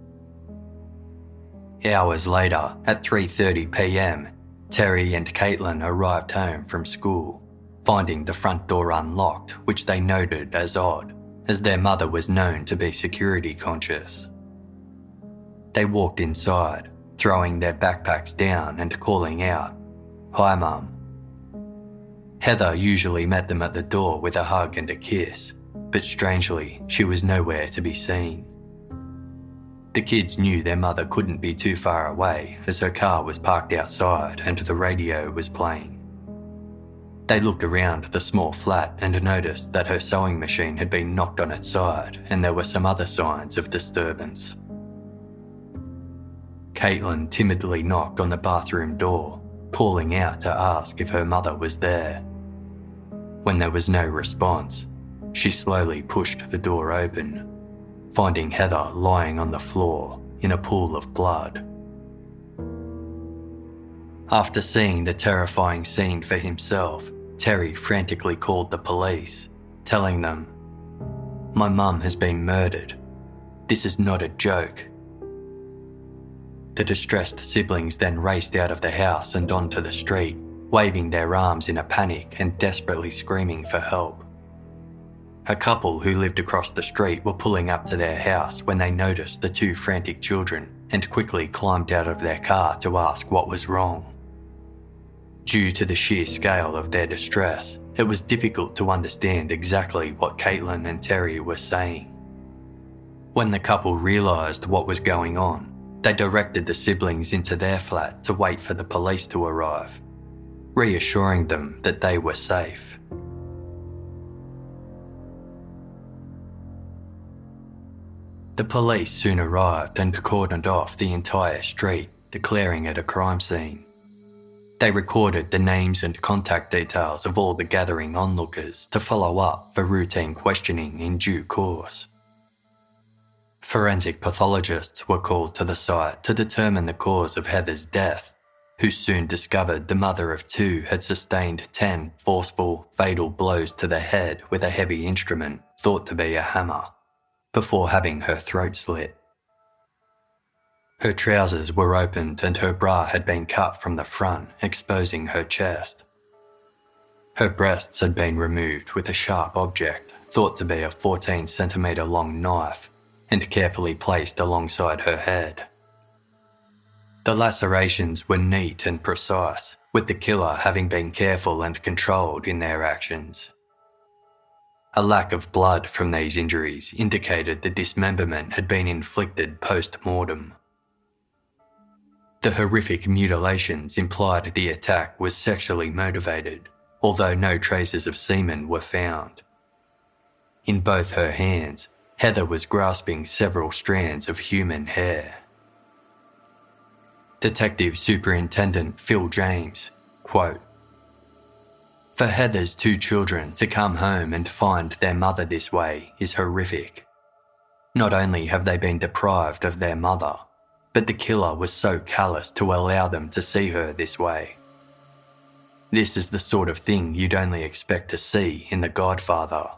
Hours later, at three thirty p m, Terry and Caitlin arrived home from school, finding the front door unlocked, which they noted as odd, as their mother was known to be security conscious. They walked inside, throwing their backpacks down and calling out, "Hi, Mum." Heather usually met them at the door with a hug and a kiss, but strangely, she was nowhere to be seen. The kids knew their mother couldn't be too far away as her car was parked outside and the radio was playing. They looked around the small flat and noticed that her sewing machine had been knocked on its side and there were some other signs of disturbance. Caitlin timidly knocked on the bathroom door, calling out to ask if her mother was there. When there was no response, she slowly pushed the door open, finding Heather lying on the floor in a pool of blood. After seeing the terrifying scene for himself, Terry frantically called the police, telling them, "My mum has been murdered. This is not a joke." The distressed siblings then raced out of the house and onto the street, waving their arms in a panic and desperately screaming for help. A couple who lived across the street were pulling up to their house when they noticed the two frantic children and quickly climbed out of their car to ask what was wrong. Due to the sheer scale of their distress, it was difficult to understand exactly what Caitlin and Terry were saying. When the couple realised what was going on, they directed the siblings into their flat to wait for the police to arrive, reassuring them that they were safe. The police soon arrived and cordoned off the entire street, declaring it a crime scene. They recorded the names and contact details of all the gathering onlookers to follow up for routine questioning in due course. Forensic pathologists were called to the site to determine the cause of Heather's death, who soon discovered the mother of two had sustained ten forceful, fatal blows to the head with a heavy instrument thought to be a hammer, before having her throat slit. Her trousers were opened and her bra had been cut from the front, exposing her chest. Her breasts had been removed with a sharp object, thought to be a fourteen centimetre long knife, and carefully placed alongside her head. The lacerations were neat and precise, with the killer having been careful and controlled in their actions. A lack of blood from these injuries indicated the dismemberment had been inflicted post-mortem. The horrific mutilations implied the attack was sexually motivated, although no traces of semen were found. In both her hands, Heather was grasping several strands of human hair. Detective Superintendent Phil James, quote, "For Heather's two children to come home and find their mother this way is horrific. Not only have they been deprived of their mother, but the killer was so callous to allow them to see her this way. This is the sort of thing you'd only expect to see in The Godfather."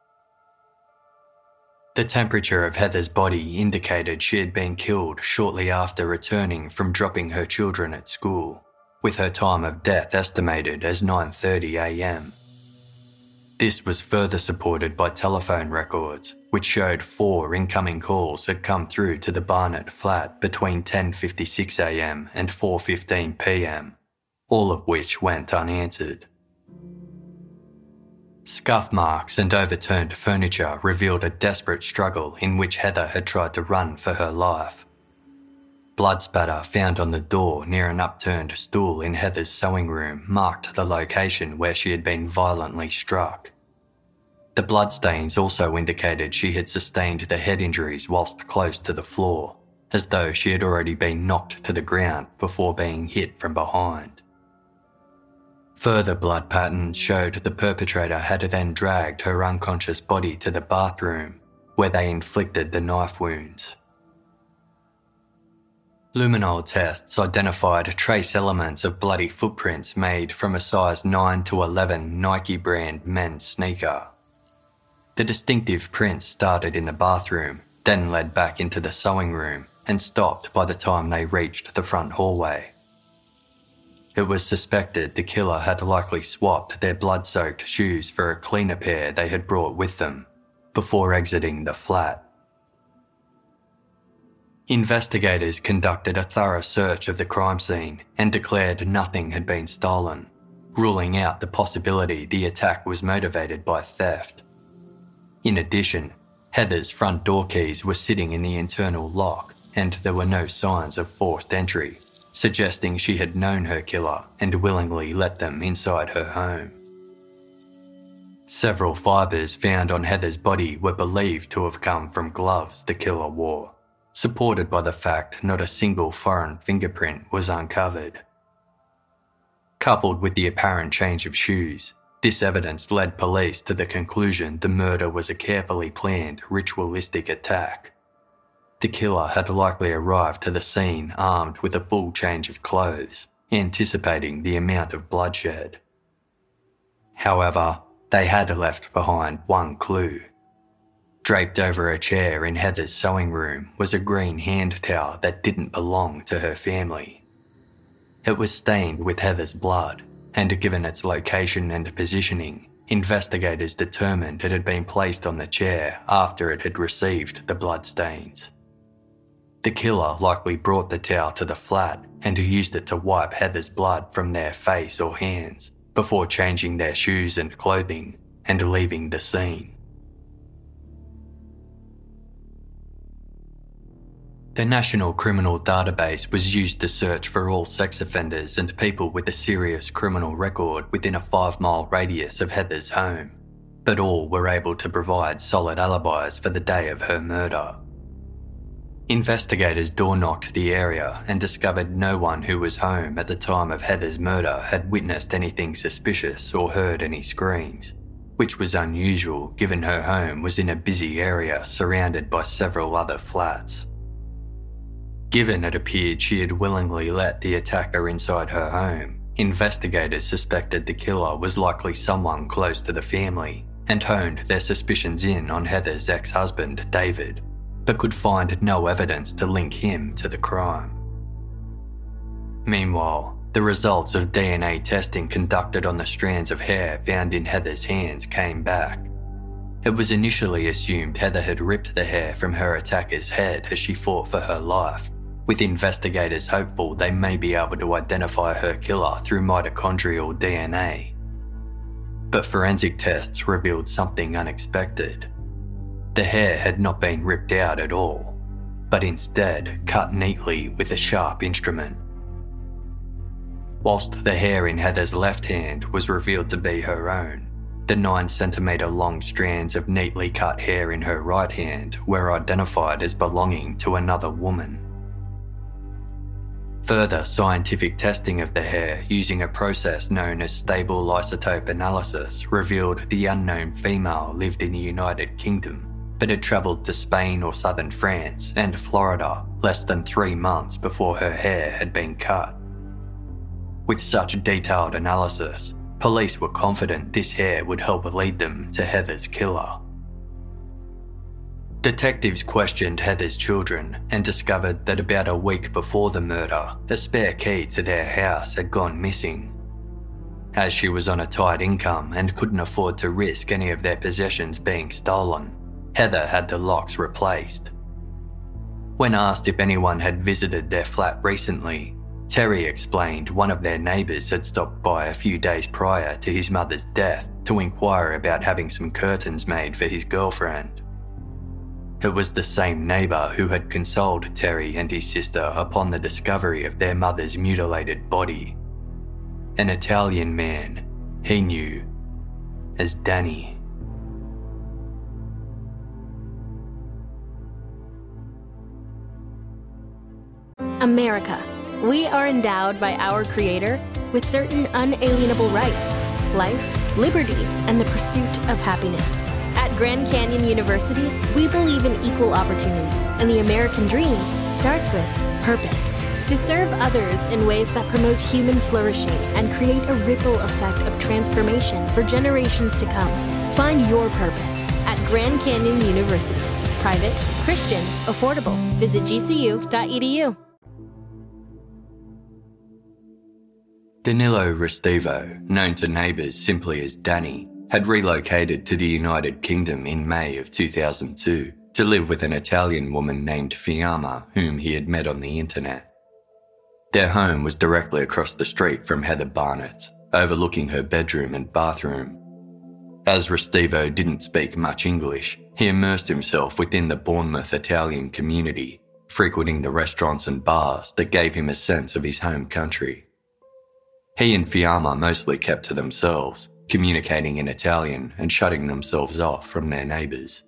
The temperature of Heather's body indicated she had been killed shortly after returning from dropping her children at school, with her time of death estimated as nine thirty a m. This was further supported by telephone records, which showed four incoming calls had come through to the Barnett flat between ten fifty-six a m and four fifteen p m, all of which went unanswered. Scuff marks and overturned furniture revealed a desperate struggle in which Heather had tried to run for her life. Blood spatter found on the door near an upturned stool in Heather's sewing room marked the location where she had been violently struck. The bloodstains also indicated she had sustained the head injuries whilst close to the floor, as though she had already been knocked to the ground before being hit from behind. Further blood patterns showed the perpetrator had then dragged her unconscious body to the bathroom, where they inflicted the knife wounds. Luminol tests identified trace elements of bloody footprints made from a size nine to eleven Nike brand men's sneaker. The distinctive prints started in the bathroom, then led back into the sewing room and stopped by the time they reached the front hallway. It was suspected the killer had likely swapped their blood-soaked shoes for a cleaner pair they had brought with them before exiting the flat. Investigators conducted a thorough search of the crime scene and declared nothing had been stolen, ruling out the possibility the attack was motivated by theft. In addition, Heather's front door keys were sitting in the internal lock and there were no signs of forced entry, suggesting she had known her killer and willingly let them inside her home. Several fibres found on Heather's body were believed to have come from gloves the killer wore, supported by the fact not a single foreign fingerprint was uncovered. Coupled with the apparent change of shoes, this evidence led police to the conclusion the murder was a carefully planned ritualistic attack. The killer had likely arrived to the scene armed with a full change of clothes, anticipating the amount of bloodshed. However, they had left behind one clue. Draped over a chair in Heather's sewing room was a green hand towel that didn't belong to her family. It was stained with Heather's blood, and given its location and positioning, investigators determined it had been placed on the chair after it had received the bloodstains. The killer likely brought the towel to the flat and used it to wipe Heather's blood from their face or hands before changing their shoes and clothing and leaving the scene. The National Criminal Database was used to search for all sex offenders and people with a serious criminal record within a five-mile radius of Heather's home, but all were able to provide solid alibis for the day of her murder. Investigators door-knocked the area and discovered no one who was home at the time of Heather's murder had witnessed anything suspicious or heard any screams, which was unusual given her home was in a busy area surrounded by several other flats. Given it appeared she had willingly let the attacker inside her home, investigators suspected the killer was likely someone close to the family and honed their suspicions in on Heather's ex-husband, David, but could find no evidence to link him to the crime. Meanwhile, the results of D N A testing conducted on the strands of hair found in Heather's hands came back. It was initially assumed Heather had ripped the hair from her attacker's head as she fought for her life, with investigators hopeful they may be able to identify her killer through mitochondrial D N A. But forensic tests revealed something unexpected. The hair had not been ripped out at all, but instead cut neatly with a sharp instrument. Whilst the hair in Heather's left hand was revealed to be her own, the nine centimetre long strands of neatly cut hair in her right hand were identified as belonging to another woman. Further scientific testing of the hair using a process known as stable isotope analysis revealed the unknown female lived in the United Kingdom, but had travelled to Spain or southern France and Florida less than three months before her hair had been cut. With such detailed analysis, police were confident this hair would help lead them to Heather's killer. Detectives questioned Heather's children and discovered that about a week before the murder, a spare key to their house had gone missing. As she was on a tight income and couldn't afford to risk any of their possessions being stolen, Heather had the locks replaced. When asked if anyone had visited their flat recently, Terry explained one of their neighbours had stopped by a few days prior to his mother's death to inquire about having some curtains made for his girlfriend. It was the same neighbour who had consoled Terry and his sister upon the discovery of their mother's mutilated body. An Italian man he knew as Danny.
America. We are endowed by our Creator with certain unalienable rights: life, liberty, and the pursuit of happiness. At Grand Canyon University, we believe in equal opportunity, and the American dream starts with purpose. To serve others in ways that promote human flourishing and create a ripple effect of transformation for generations to come. Find your purpose at Grand Canyon University. Private, Christian, affordable. Visit G C U dot E D U.
Danilo Restivo, known to neighbours simply as Danny, had relocated to the United Kingdom in May of two thousand two to live with an Italian woman named Fiamma, whom he had met on the internet. Their home was directly across the street from Heather Barnett's, overlooking her bedroom and bathroom. As Restivo didn't speak much English, he immersed himself within the Bournemouth Italian community, frequenting the restaurants and bars that gave him a sense of his home country. He and Fiamma mostly kept to themselves, communicating in Italian and shutting themselves off from their neighbours.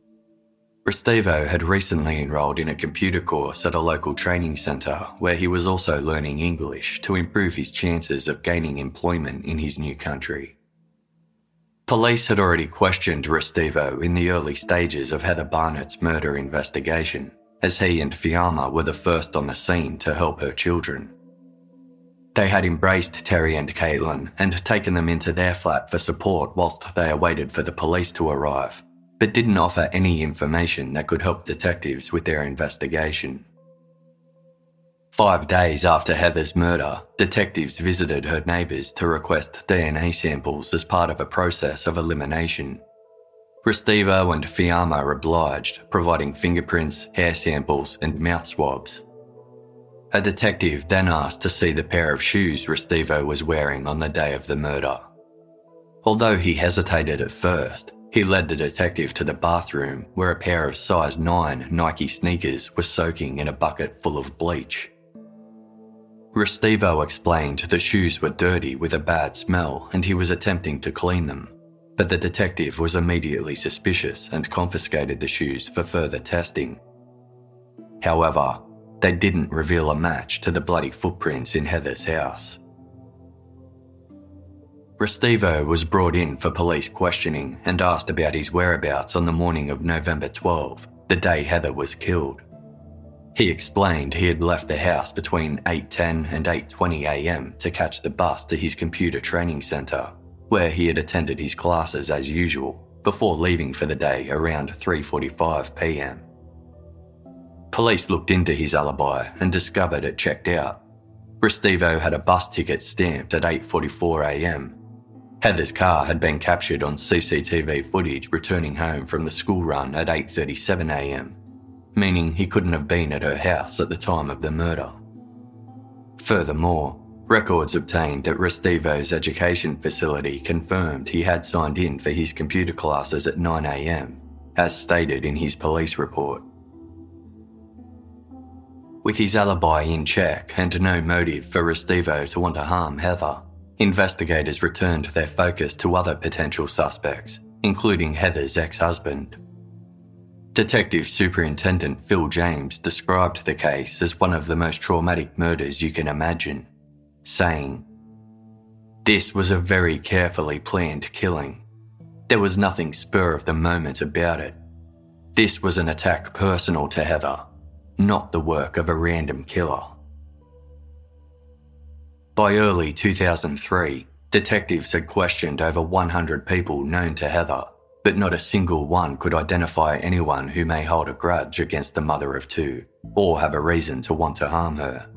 Restivo had recently enrolled in a computer course at a local training centre where he was also learning English to improve his chances of gaining employment in his new country. Police had already questioned Restivo in the early stages of Heather Barnett's murder investigation, as he and Fiamma were the first on the scene to help her children. They had embraced Terry and Caitlin and taken them into their flat for support whilst they awaited for the police to arrive, but didn't offer any information that could help detectives with their investigation. Five days after Heather's murder, detectives visited her neighbours to request D N A samples as part of a process of elimination. Restivo and Fiamma obliged, providing fingerprints, hair samples and mouth swabs. A detective then asked to see the pair of shoes Restivo was wearing on the day of the murder. Although he hesitated at first, he led the detective to the bathroom where a pair of size nine Nike sneakers were soaking in a bucket full of bleach. Restivo explained the shoes were dirty with a bad smell and he was attempting to clean them, but the detective was immediately suspicious and confiscated the shoes for further testing. However, they didn't reveal a match to the bloody footprints in Heather's house. Restivo was brought in for police questioning and asked about his whereabouts on the morning of November twelfth, the day Heather was killed. He explained he had left the house between eight ten and eight twenty a.m. to catch the bus to his computer training centre, where he had attended his classes as usual, before leaving for the day around three forty-five p.m. Police looked into his alibi and discovered it checked out. Restivo had a bus ticket stamped at eight forty-four a.m. Heather's car had been captured on C C T V footage returning home from the school run at eight thirty-seven a.m, meaning he couldn't have been at her house at the time of the murder. Furthermore, records obtained at Restivo's education facility confirmed he had signed in for his computer classes at nine a.m, as stated in his police report. With his alibi in check and no motive for Restivo to want to harm Heather, investigators returned their focus to other potential suspects, including Heather's ex-husband. Detective Superintendent Phil James described the case as one of the most traumatic murders you can imagine, saying, "This was a very carefully planned killing. There was nothing spur of the moment about it. This was an attack personal to Heather, not the work of a random killer." By early two thousand three, detectives had questioned over one hundred people known to Heather, but not a single one could identify anyone who may hold a grudge against the mother of two, or have a reason to want to harm her.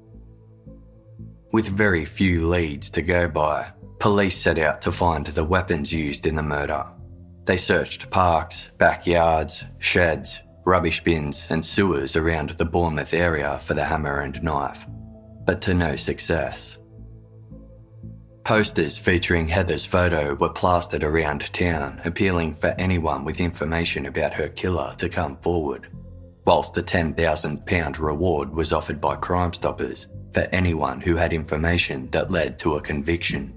With very few leads to go by, police set out to find the weapons used in the murder. They searched parks, backyards, sheds, rubbish bins and sewers around the Bournemouth area for the hammer and knife, but to no success. Posters featuring Heather's photo were plastered around town, appealing for anyone with information about her killer to come forward, whilst a ten thousand pounds reward was offered by Crime Stoppers for anyone who had information that led to a conviction.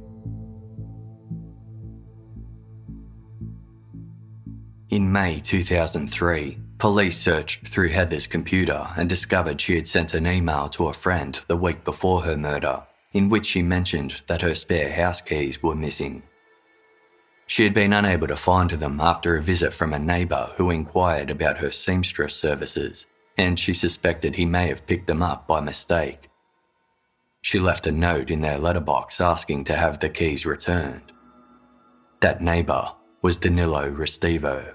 In May two thousand three, police searched through Heather's computer and discovered she had sent an email to a friend the week before her murder, in which she mentioned that her spare house keys were missing. She had been unable to find them after a visit from a neighbour who inquired about her seamstress services, and she suspected he may have picked them up by mistake. She left a note in their letterbox asking to have the keys returned. That neighbour was Danilo Restivo.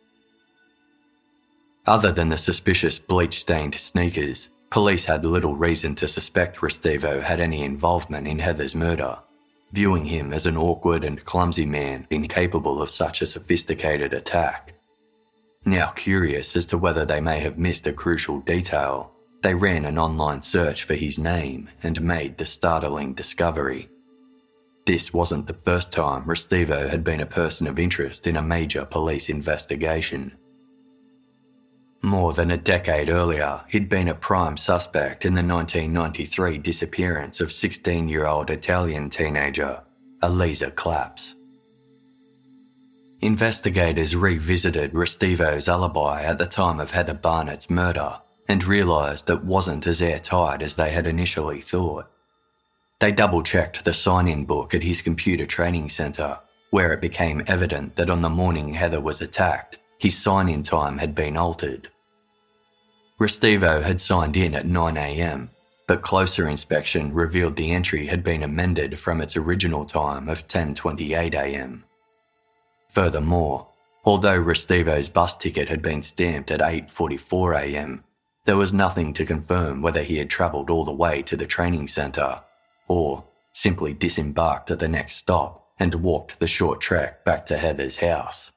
Other than the suspicious bleach-stained sneakers, police had little reason to suspect Restivo had any involvement in Heather's murder, viewing him as an awkward and clumsy man incapable of such a sophisticated attack. Now curious as to whether they may have missed a crucial detail, they ran an online search for his name and made the startling discovery. This wasn't the first time Restivo had been a person of interest in a major police investigation. More than a decade earlier, he'd been a prime suspect in the nineteen ninety-three disappearance of sixteen-year-old Italian teenager, Elisa Claps. Investigators revisited Restivo's alibi at the time of Heather Barnett's murder and realised it wasn't as airtight as they had initially thought. They double-checked the sign-in book at his computer training centre, where it became evident that on the morning Heather was attacked, his sign-in time had been altered. Restivo had signed in at nine a.m, but closer inspection revealed the entry had been amended from its original time of ten twenty-eight a.m. Furthermore, although Restivo's bus ticket had been stamped at eight forty-four a.m, there was nothing to confirm whether he had travelled all the way to the training centre or simply disembarked at the next stop and walked the short trek back to Heather's house.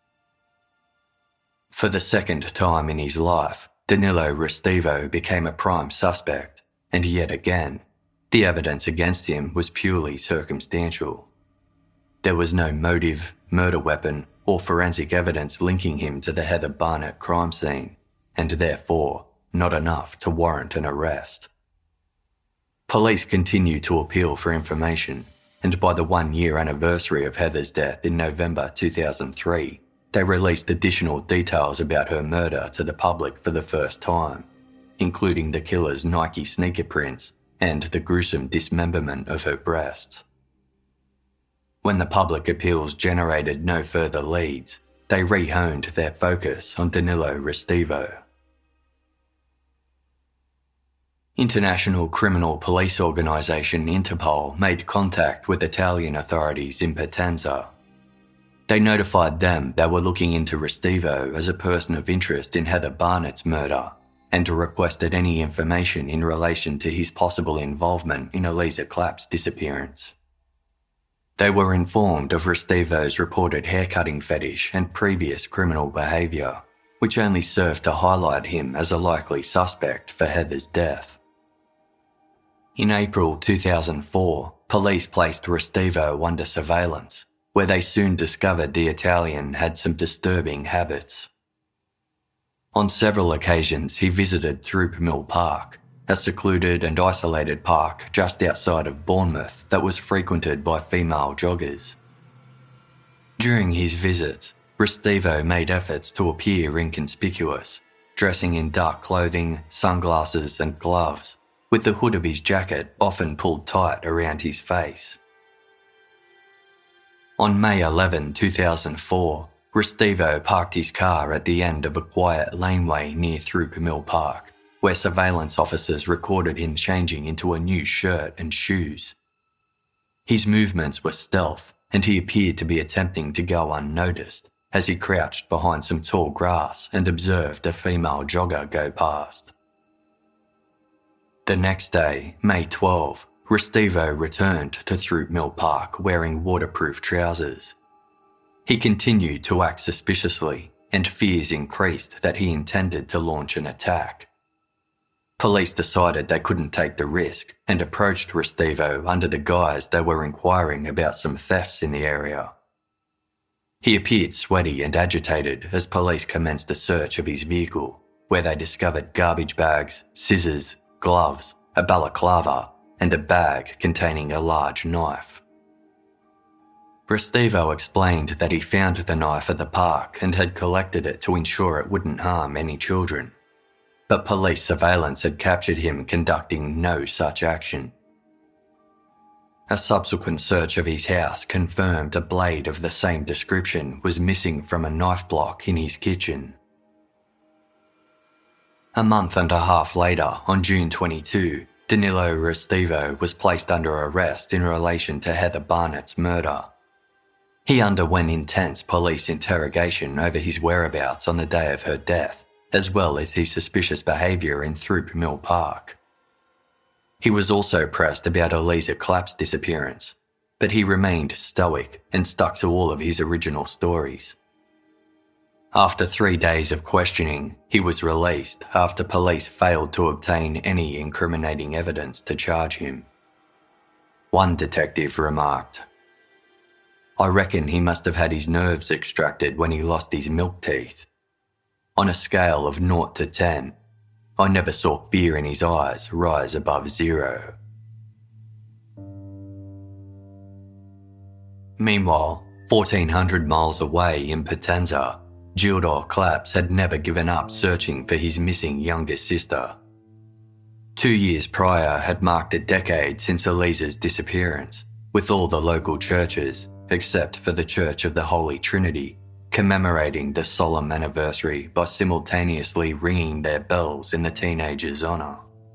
For the second time in his life, Danilo Restivo became a prime suspect, and yet again, the evidence against him was purely circumstantial. There was no motive, murder weapon, or forensic evidence linking him to the Heather Barnett crime scene, and therefore not enough to warrant an arrest. Police continued to appeal for information, and by the one-year anniversary of Heather's death in November two thousand three, they released additional details about her murder to the public for the first time, including the killer's Nike sneaker prints and the gruesome dismemberment of her breasts. When the public appeals generated no further leads, they re-honed their focus on Danilo Restivo. International criminal police organisation Interpol made contact with Italian authorities in Potenza. They notified them they were looking into Restivo as a person of interest in Heather Barnett's murder and requested any information in relation to his possible involvement in Eliza Clapp's disappearance. They were informed of Restivo's reported haircutting fetish and previous criminal behaviour, which only served to highlight him as a likely suspect for Heather's death. In April two thousand four, police placed Restivo under surveillance, where they soon discovered the Italian had some disturbing habits. On several occasions, he visited Throop Mill Park, a secluded and isolated park just outside of Bournemouth that was frequented by female joggers. During his visits, Restivo made efforts to appear inconspicuous, dressing in dark clothing, sunglasses and gloves, with the hood of his jacket often pulled tight around his face. On May eleventh, two thousand four, Restivo parked his car at the end of a quiet laneway near Throop Mill Park, where surveillance officers recorded him changing into a new shirt and shoes. His movements were stealth, and he appeared to be attempting to go unnoticed as he crouched behind some tall grass and observed a female jogger go past. The next day, May twelfth, Restivo returned to Throop Mill Park wearing waterproof trousers. He continued to act suspiciously, and fears increased that he intended to launch an attack. Police decided they couldn't take the risk and approached Restivo under the guise they were inquiring about some thefts in the area. He appeared sweaty and agitated as police commenced a search of his vehicle, where they discovered garbage bags, scissors, gloves, a balaclava, and a bag containing a large knife. Restivo explained that he found the knife at the park and had collected it to ensure it wouldn't harm any children. But police surveillance had captured him conducting no such action. A subsequent search of his house confirmed a blade of the same description was missing from a knife block in his kitchen. A month and a half later, on June twenty-second, Danilo Restivo was placed under arrest in relation to Heather Barnett's murder. He underwent intense police interrogation over his whereabouts on the day of her death, as well as his suspicious behaviour in Throop Mill Park. He was also pressed about Eliza Clapp's disappearance, but he remained stoic and stuck to all of his original stories. After three days of questioning, he was released after police failed to obtain any incriminating evidence to charge him. One detective remarked, "I reckon he must have had his nerves extracted when he lost his milk teeth. On a scale of zero to ten, I never saw fear in his eyes rise above zero." Meanwhile, fourteen hundred miles away in Potenza, Gildor Claps had never given up searching for his missing younger sister. Two years prior had marked a decade since Eliza's disappearance, with all the local churches, except for the Church of the Holy Trinity, commemorating the solemn anniversary by simultaneously ringing their bells in the teenager's honour.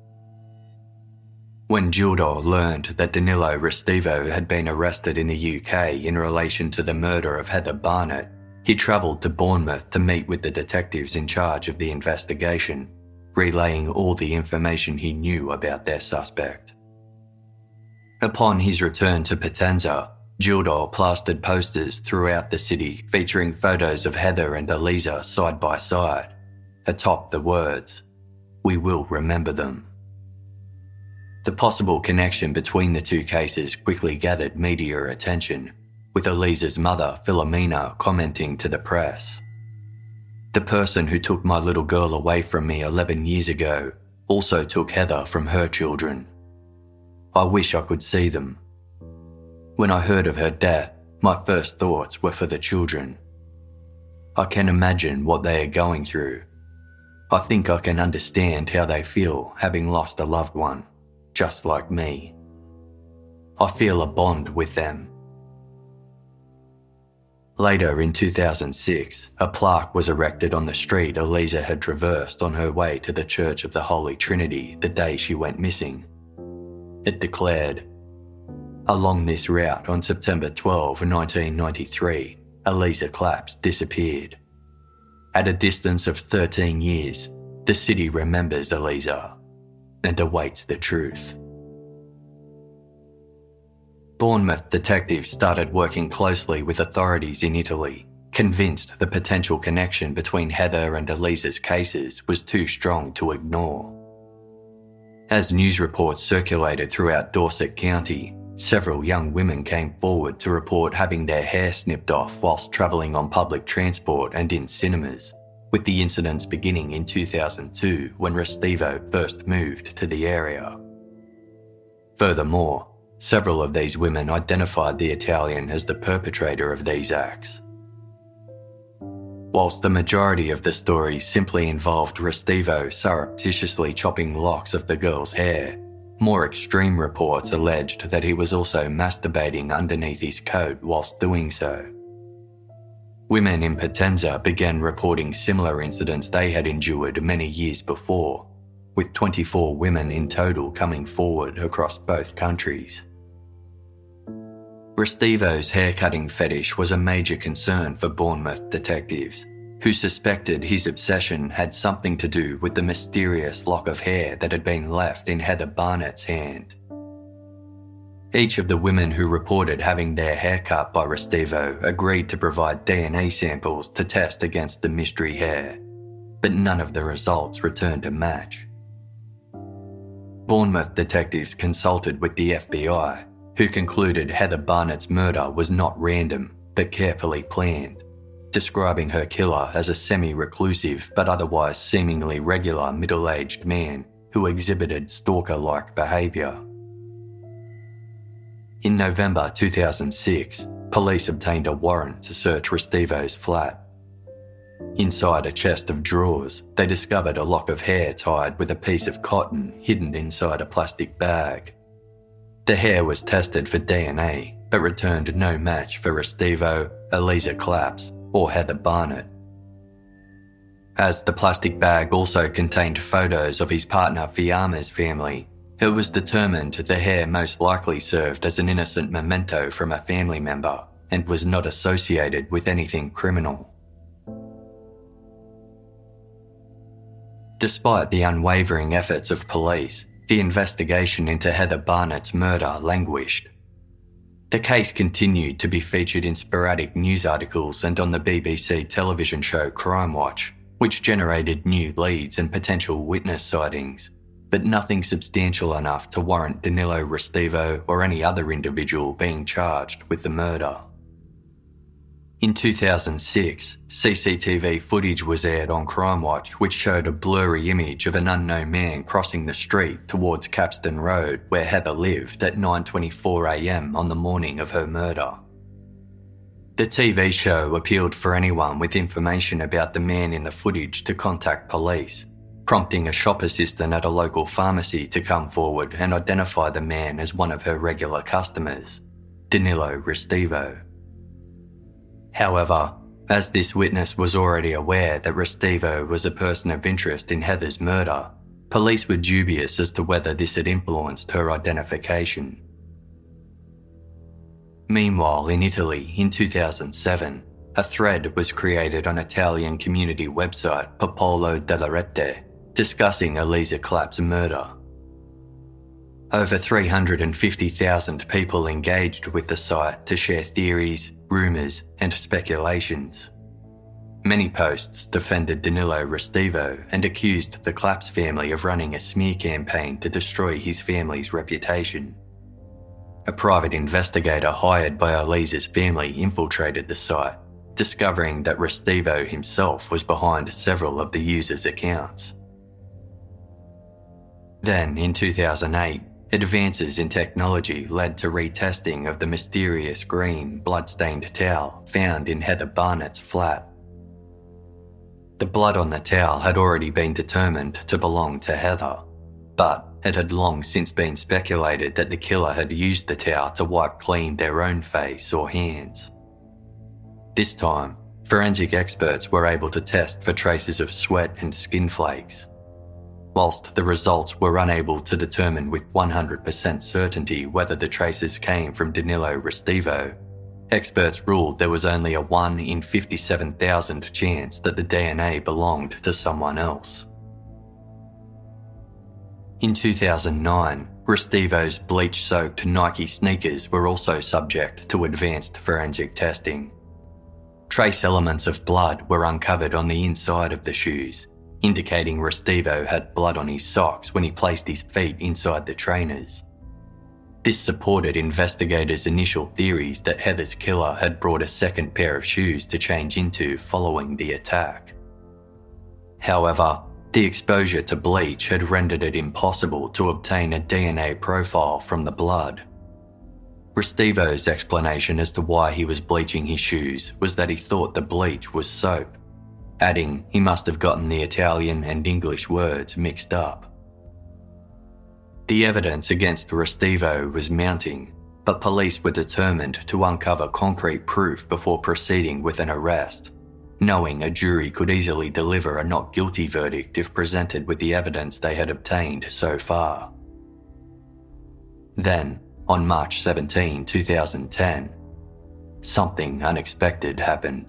When Gildor learned that Danilo Restivo had been arrested in the U K in relation to the murder of Heather Barnett, he travelled to Bournemouth to meet with the detectives in charge of the investigation, relaying all the information he knew about their suspect. Upon his return to Potenza, Gildor plastered posters throughout the city featuring photos of Heather and Eliza side by side, atop the words, "We will remember them." The possible connection between the two cases quickly gathered media attention, with Eliza's mother, Philomena, commenting to the press, "The person who took my little girl away from me eleven years ago also took Heather from her children. I wish I could see them. When I heard of her death, my first thoughts were for the children. I can imagine what they are going through. I think I can understand how they feel having lost a loved one, just like me. I feel a bond with them." Later in two thousand six, a plaque was erected on the street Eliza had traversed on her way to the Church of the Holy Trinity the day she went missing. It declared, "Along this route on September twelfth, nineteen ninety-three, Eliza Claps disappeared. At a distance of thirteen years, the city remembers Eliza and awaits the truth." Bournemouth detectives started working closely with authorities in Italy, convinced the potential connection between Heather and Eliza's cases was too strong to ignore. As news reports circulated throughout Dorset County, several young women came forward to report having their hair snipped off whilst travelling on public transport and in cinemas, with the incidents beginning in two thousand two when Restivo first moved to the area. Furthermore, several of these women identified the Italian as the perpetrator of these acts. Whilst the majority of the stories simply involved Restivo surreptitiously chopping locks of the girl's hair, more extreme reports alleged that he was also masturbating underneath his coat whilst doing so. Women in Potenza began reporting similar incidents they had endured many years before, with twenty-four women in total coming forward across both countries. Restivo's haircutting fetish was a major concern for Bournemouth detectives, who suspected his obsession had something to do with the mysterious lock of hair that had been left in Heather Barnett's hand. Each of the women who reported having their hair cut by Restivo agreed to provide D N A samples to test against the mystery hair, but none of the results returned a match. Bournemouth detectives consulted with the F B I, who concluded Heather Barnett's murder was not random but carefully planned, describing her killer as a semi-reclusive but otherwise seemingly regular middle-aged man who exhibited stalker-like behaviour. In November two thousand six, police obtained a warrant to search Restivo's flat. Inside a chest of drawers, they discovered a lock of hair tied with a piece of cotton hidden inside a plastic bag. The hair was tested for D N A, but returned no match for Restivo, Eliza Claps, or Heather Barnett. As the plastic bag also contained photos of his partner Fiamma's family, it was determined the hair most likely served as an innocent memento from a family member and was not associated with anything criminal. Despite the unwavering efforts of police, the investigation into Heather Barnett's murder languished. The case continued to be featured in sporadic news articles and on the B B C television show Crime Watch, which generated new leads and potential witness sightings, but nothing substantial enough to warrant Danilo Restivo or any other individual being charged with the murder. In two thousand six, C C T V footage was aired on Crime Watch which showed a blurry image of an unknown man crossing the street towards Capstan Road where Heather lived at nine twenty-four a m on the morning of her murder. The T V show appealed for anyone with information about the man in the footage to contact police, prompting a shop assistant at a local pharmacy to come forward and identify the man as one of her regular customers, Danilo Restivo. However, as this witness was already aware that Restivo was a person of interest in Heather's murder, police were dubious as to whether this had influenced her identification. Meanwhile, in Italy, in two thousand seven, a thread was created on Italian community website Popolo della Rete, discussing Eliza Clap's murder. Over three hundred fifty thousand people engaged with the site to share theories, rumours and speculations. Many posts defended Danilo Restivo and accused the Claps family of running a smear campaign to destroy his family's reputation. A private investigator hired by Eliza's family infiltrated the site, discovering that Restivo himself was behind several of the users' accounts. Then, in two thousand eight, advances in technology led to retesting of the mysterious green, blood-stained towel found in Heather Barnett's flat. The blood on the towel had already been determined to belong to Heather, but it had long since been speculated that the killer had used the towel to wipe clean their own face or hands. This time, forensic experts were able to test for traces of sweat and skin flakes. Whilst the results were unable to determine with one hundred percent certainty whether the traces came from Danilo Restivo, experts ruled there was only a one in fifty-seven thousand chance that the D N A belonged to someone else. In two thousand nine, Restivo's bleach-soaked Nike sneakers were also subject to advanced forensic testing. Trace elements of blood were uncovered on the inside of the shoes, indicating Restivo had blood on his socks when he placed his feet inside the trainers. This supported investigators' initial theories that Heather's killer had brought a second pair of shoes to change into following the attack. However, the exposure to bleach had rendered it impossible to obtain a D N A profile from the blood. Restivo's explanation as to why he was bleaching his shoes was that he thought the bleach was soap, adding he must have gotten the Italian and English words mixed up. The evidence against Restivo was mounting, but police were determined to uncover concrete proof before proceeding with an arrest, knowing a jury could easily deliver a not guilty verdict if presented with the evidence they had obtained so far. Then, on March seventeenth, two thousand ten, something unexpected happened.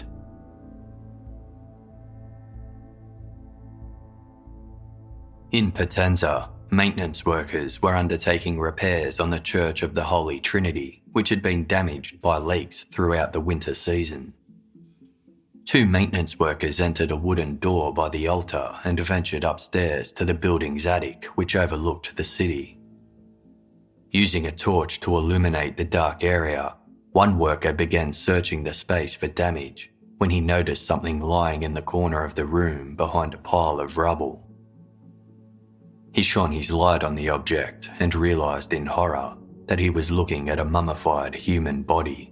In Potenza, maintenance workers were undertaking repairs on the Church of the Holy Trinity, which had been damaged by leaks throughout the winter season. Two maintenance workers entered a wooden door by the altar and ventured upstairs to the building's attic, which overlooked the city. Using a torch to illuminate the dark area, one worker began searching the space for damage when he noticed something lying in the corner of the room behind a pile of rubble. He shone his light on the object and realised in horror that he was looking at a mummified human body.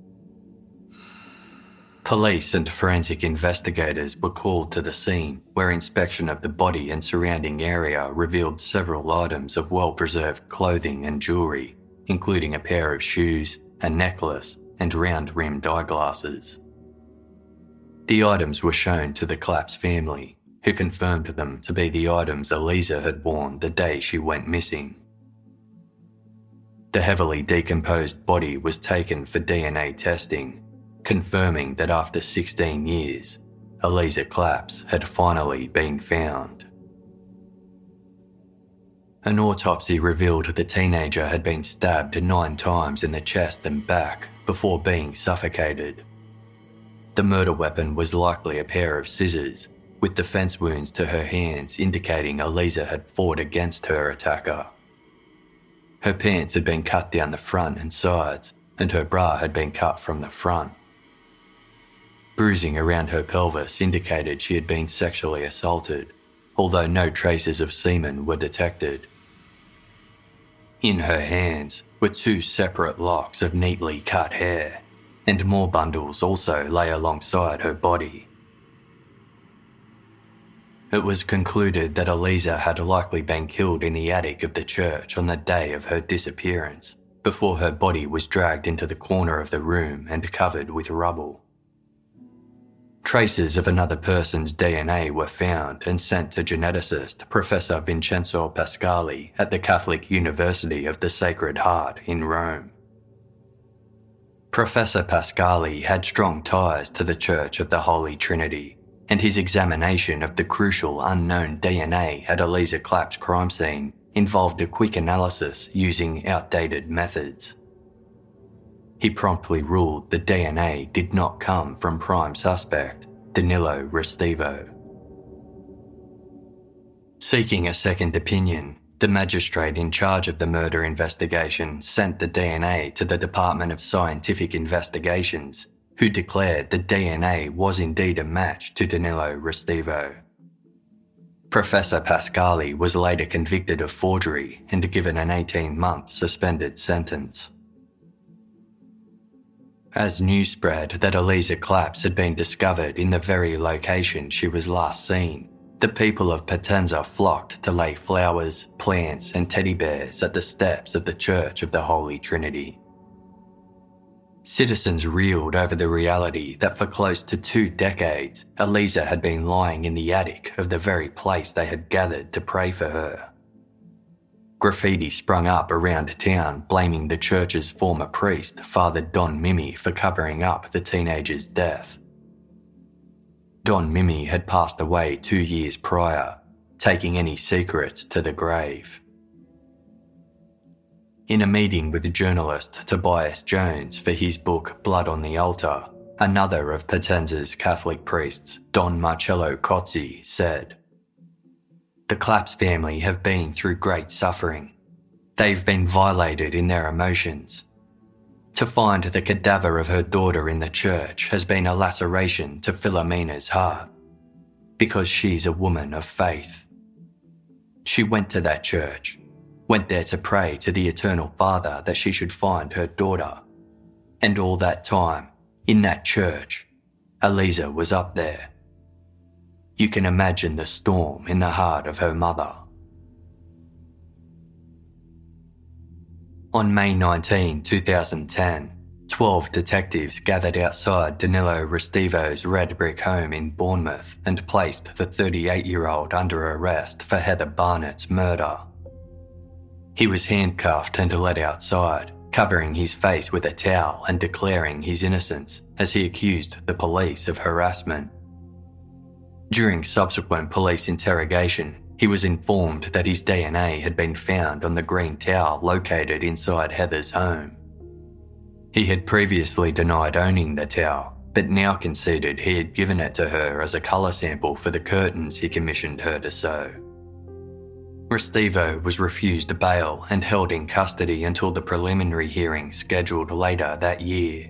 Police and forensic investigators were called to the scene, where inspection of the body and surrounding area revealed several items of well-preserved clothing and jewellery, including a pair of shoes, a necklace, and round-rimmed eyeglasses. The items were shown to the Claps family, who confirmed them to be the items Eliza had worn the day she went missing. The heavily decomposed body was taken for D N A testing, confirming that after sixteen years, Eliza Claps had finally been found. An autopsy revealed the teenager had been stabbed nine times in the chest and back before being suffocated. The murder weapon was likely a pair of scissors, with defence wounds to her hands indicating Eliza had fought against her attacker. Her pants had been cut down the front and sides, and her bra had been cut from the front. Bruising around her pelvis indicated she had been sexually assaulted, although no traces of semen were detected. In her hands were two separate locks of neatly cut hair, and more bundles also lay alongside her body. It was concluded that Eliza had likely been killed in the attic of the church on the day of her disappearance, before her body was dragged into the corner of the room and covered with rubble. Traces of another person's D N A were found and sent to geneticist Professor Vincenzo Pascali at the Catholic University of the Sacred Heart in Rome. Professor Pascali had strong ties to the Church of the Holy Trinity, and his examination of the crucial unknown D N A at Eliza Claps' crime scene involved a quick analysis using outdated methods. He promptly ruled the D N A did not come from prime suspect Danilo Restivo. Seeking a second opinion, the magistrate in charge of the murder investigation sent the D N A to the Department of Scientific Investigations, who declared the D N A was indeed a match to Danilo Restivo. Professor Pascali was later convicted of forgery and given an eighteen-month suspended sentence. As news spread that Eliza Claps had been discovered in the very location she was last seen, the people of Potenza flocked to lay flowers, plants and teddy bears at the steps of the Church of the Holy Trinity. Citizens reeled over the reality that for close to two decades, Eliza had been lying in the attic of the very place they had gathered to pray for her. Graffiti sprung up around town blaming the church's former priest, Father Don Mimi, for covering up the teenager's death. Don Mimi had passed away two years prior, taking any secrets to the grave. In a meeting with journalist Tobias Jones for his book Blood on the Altar, another of Potenza's Catholic priests, Don Marcello Cozzi, said, "The Claps family have been through great suffering. They've been violated in their emotions. To find the cadaver of her daughter in the church has been a laceration to Philomena's heart, because she's a woman of faith. She went to that church, went there to pray to the Eternal Father that she should find her daughter. And all that time, in that church, Eliza was up there. You can imagine the storm in the heart of her mother." On May nineteenth, twenty ten, twelve detectives gathered outside Danilo Restivo's red brick home in Bournemouth and placed the thirty-eight-year-old under arrest for Heather Barnett's murder. He was handcuffed and led outside, covering his face with a towel and declaring his innocence as he accused the police of harassment. During subsequent police interrogation, he was informed that his D N A had been found on the green towel located inside Heather's home. He had previously denied owning the towel, but now conceded he had given it to her as a colour sample for the curtains he commissioned her to sew. Restivo was refused bail and held in custody until the preliminary hearing scheduled later that year.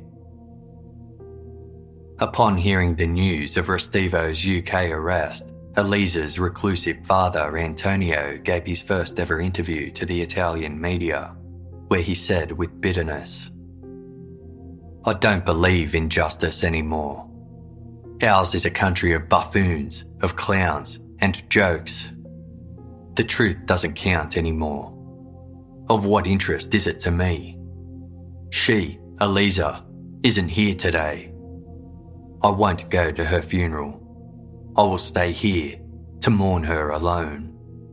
Upon hearing the news of Restivo's U K arrest, Eliza's reclusive father Antonio gave his first ever interview to the Italian media, where he said with bitterness, "I don't believe in justice anymore. Ours is a country of buffoons, of clowns, and jokes. The truth doesn't count anymore. Of what interest is it to me? She, Eliza, isn't here today. I won't go to her funeral. I will stay here to mourn her alone."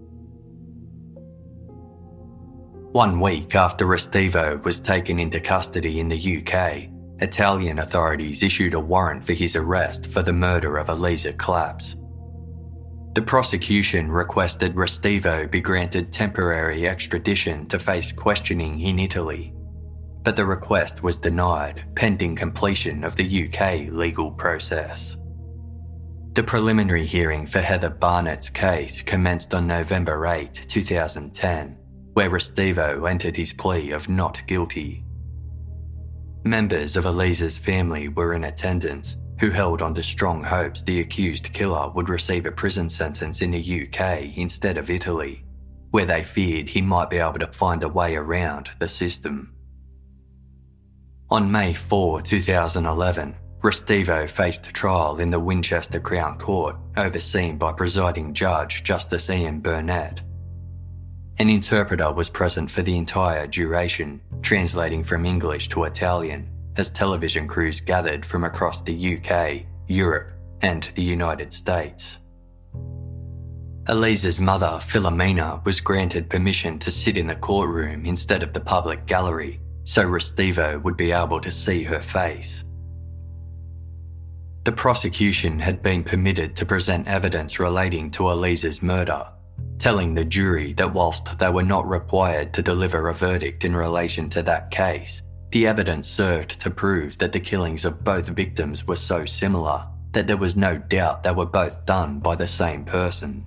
One week after Restivo was taken into custody in the U K, Italian authorities issued a warrant for his arrest for the murder of Eliza Claps. The prosecution requested Restivo be granted temporary extradition to face questioning in Italy, but the request was denied pending completion of the U K legal process. The preliminary hearing for Heather Barnett's case commenced on November eighth, twenty ten, where Restivo entered his plea of not guilty. Members of Eliza's family were in attendance, who held on to strong hopes the accused killer would receive a prison sentence in the U K instead of Italy, where they feared he might be able to find a way around the system. On May fourth, twenty eleven, Restivo faced trial in the Winchester Crown Court, overseen by presiding judge Justice Ian Burnett. An interpreter was present for the entire duration, translating from English to Italian, as television crews gathered from across the U K, Europe, and the United States. Eliza's mother, Philomena, was granted permission to sit in the courtroom instead of the public gallery, so Restivo would be able to see her face. The prosecution had been permitted to present evidence relating to Eliza's murder, telling the jury that whilst they were not required to deliver a verdict in relation to that case, the evidence served to prove that the killings of both victims were so similar that there was no doubt they were both done by the same person.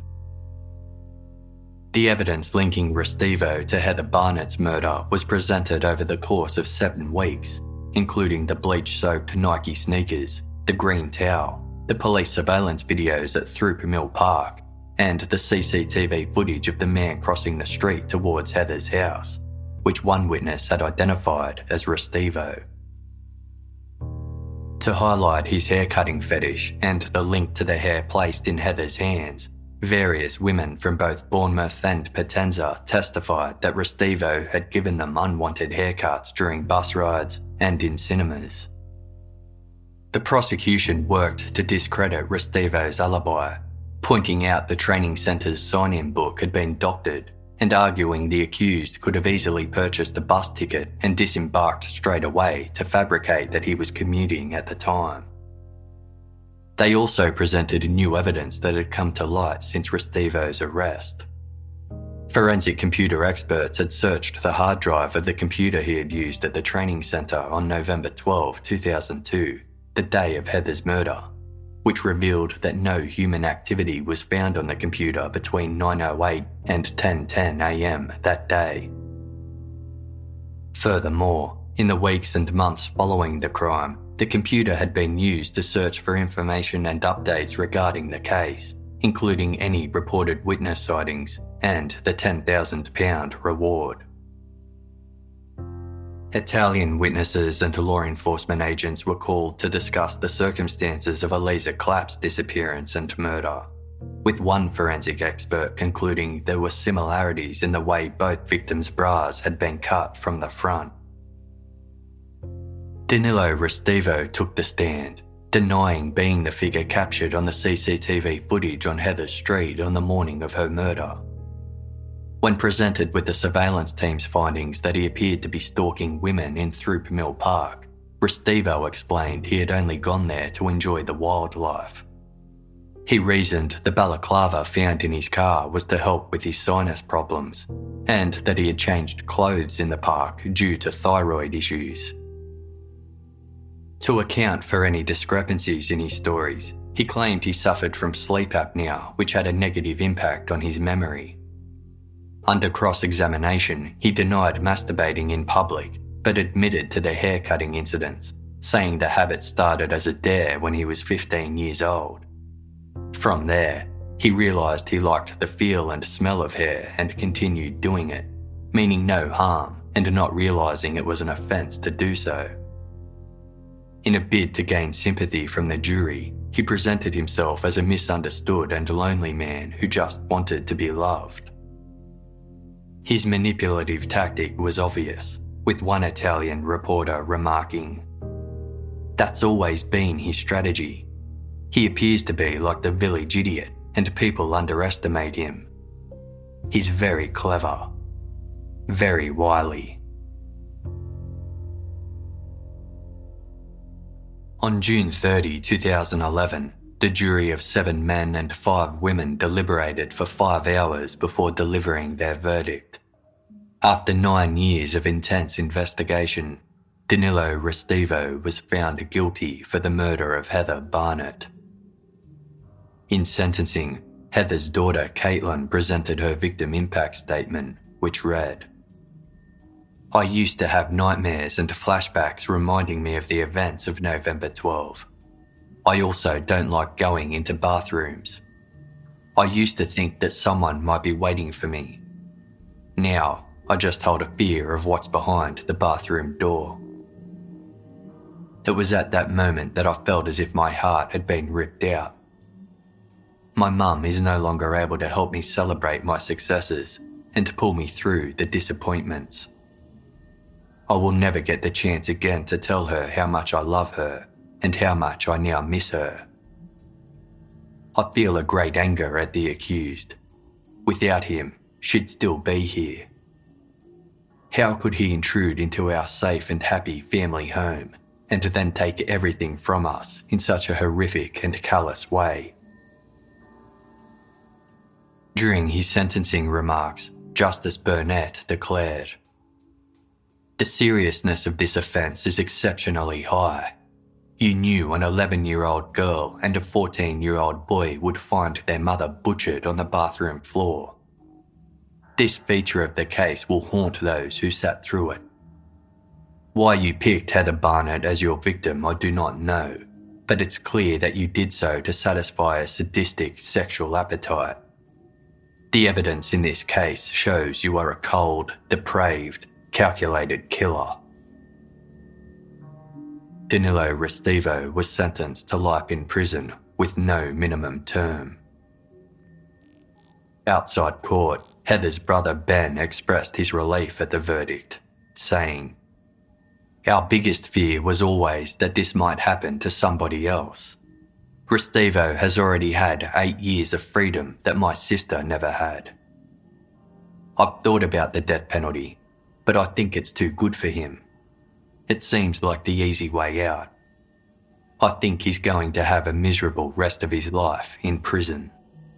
The evidence linking Restivo to Heather Barnett's murder was presented over the course of seven weeks, including the bleach-soaked Nike sneakers, the green towel, the police surveillance videos at Throop Mill Park, and the C C T V footage of the man crossing the street towards Heather's house, which one witness had identified as Restivo. To highlight his haircutting fetish and the link to the hair placed in Heather's hands, various women from both Bournemouth and Potenza testified that Restivo had given them unwanted haircuts during bus rides, and in cinemas. The prosecution worked to discredit Restivo's alibi, pointing out the training centre's sign-in book had been doctored and arguing the accused could have easily purchased a bus ticket and disembarked straight away to fabricate that he was commuting at the time. They also presented new evidence that had come to light since Restivo's arrest. Forensic computer experts had searched the hard drive of the computer he had used at the training centre on November twelfth, two thousand two, the day of Heather's murder, which revealed that no human activity was found on the computer between nine oh eight and ten ten a m that day. Furthermore, in the weeks and months following the crime, the computer had been used to search for information and updates regarding the case, including any reported witness sightings and the ten thousand pounds reward. Italian witnesses and law enforcement agents were called to discuss the circumstances of Eliza Clapp's disappearance and murder, with one forensic expert concluding there were similarities in the way both victims' bras had been cut from the front. Danilo Restivo took the stand, denying being the figure captured on the C C T V footage on Heather Street on the morning of her murder. When presented with the surveillance team's findings that he appeared to be stalking women in Throop Mill Park, Restivo explained he had only gone there to enjoy the wildlife. He reasoned the balaclava found in his car was to help with his sinus problems, and that he had changed clothes in the park due to thyroid issues. To account for any discrepancies in his stories, he claimed he suffered from sleep apnea, which had a negative impact on his memory. Under cross-examination, he denied masturbating in public, but admitted to the haircutting incidents, saying the habit started as a dare when he was fifteen years old. From there, he realised he liked the feel and smell of hair and continued doing it, meaning no harm and not realising it was an offence to do so. In a bid to gain sympathy from the jury, he presented himself as a misunderstood and lonely man who just wanted to be loved. His manipulative tactic was obvious, with one Italian reporter remarking, "That's always been his strategy. He appears to be like the village idiot and people underestimate him. He's very clever, very wily." On June thirtieth, two thousand eleven, the jury of seven men and five women deliberated for five hours before delivering their verdict. After nine years of intense investigation, Danilo Restivo was found guilty for the murder of Heather Barnett. In sentencing, Heather's daughter Caitlin presented her victim impact statement, which read, "I used to have nightmares and flashbacks reminding me of the events of November twelfth. I also don't like going into bathrooms. I used to think that someone might be waiting for me. Now, I just hold a fear of what's behind the bathroom door." It was at that moment that I felt as if my heart had been ripped out. My mum is no longer able to help me celebrate my successes and to pull me through the disappointments. I will never get the chance again to tell her how much I love her and how much I now miss her. I feel a great anger at the accused. Without him, she'd still be here. How could he intrude into our safe and happy family home and then take everything from us in such a horrific and callous way? During his sentencing remarks, Justice Burnett declared, "The seriousness of this offence is exceptionally high. You knew an eleven-year-old girl and a fourteen-year-old boy would find their mother butchered on the bathroom floor. This feature of the case will haunt those who sat through it. Why you picked Heather Barnett as your victim I do not know, but it's clear that you did so to satisfy a sadistic sexual appetite. The evidence in this case shows you are a cold, depraved, calculated killer." Danilo Restivo was sentenced to life in prison with no minimum term. Outside court, Heather's brother Ben expressed his relief at the verdict, saying, Our biggest fear was always that this might happen to somebody else. Restivo has already had eight years of freedom that my sister never had. I've thought about the death penalty, but I think it's too good for him. It seems like the easy way out. I think he's going to have a miserable rest of his life in prison.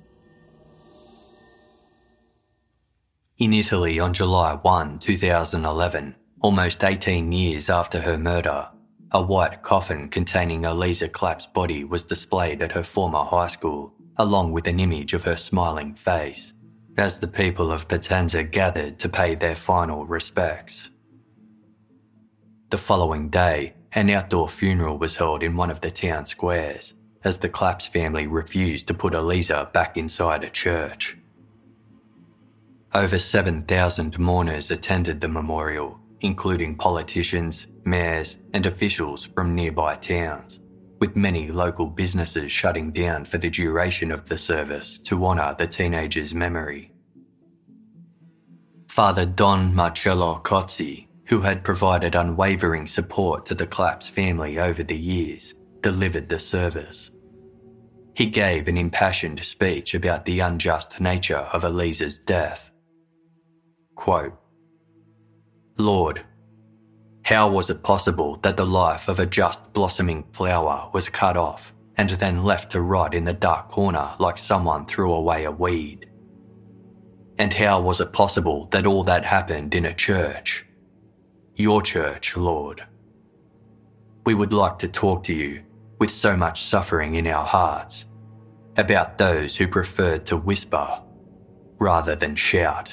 In Italy on July first, two thousand eleven, almost eighteen years after her murder, a white coffin containing Elisa Clapp's body was displayed at her former high school, along with an image of her smiling face, as the people of Potenza gathered to pay their final respects. The following day, an outdoor funeral was held in one of the town squares, as the Clapp's family refused to put Elisa back inside a church. Over seven thousand mourners attended the memorial, including politicians, mayors, and officials from nearby towns, with many local businesses shutting down for the duration of the service to honour the teenager's memory. Father Don Marcello Cozzi, who had provided unwavering support to the Clapp's family over the years, delivered the service. He gave an impassioned speech about the unjust nature of Elisa's death. Quote, "Lord, how was it possible that the life of a just blossoming flower was cut off and then left to rot in the dark corner like someone threw away a weed? And how was it possible that all that happened in a church? Your church, Lord. We would like to talk to you, with so much suffering in our hearts, about those who preferred to whisper rather than shout."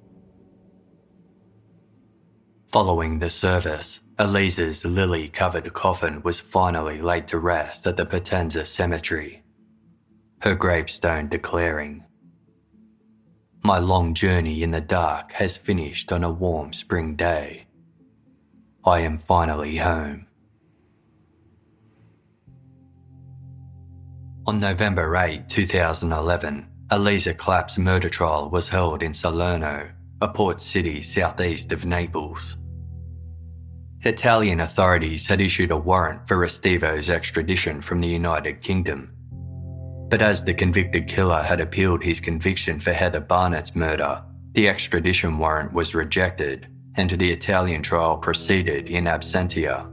Following the service, Elisa's lily-covered coffin was finally laid to rest at the Potenza cemetery, her gravestone declaring, "My long journey in the dark has finished on a warm spring day. I am finally home." On November eighth, two thousand eleven, Elisa Clapp's murder trial was held in Salerno, a port city southeast of Naples. Italian authorities had issued a warrant for Restivo's extradition from the United Kingdom. But as the convicted killer had appealed his conviction for Heather Barnett's murder, the extradition warrant was rejected and the Italian trial proceeded in absentia.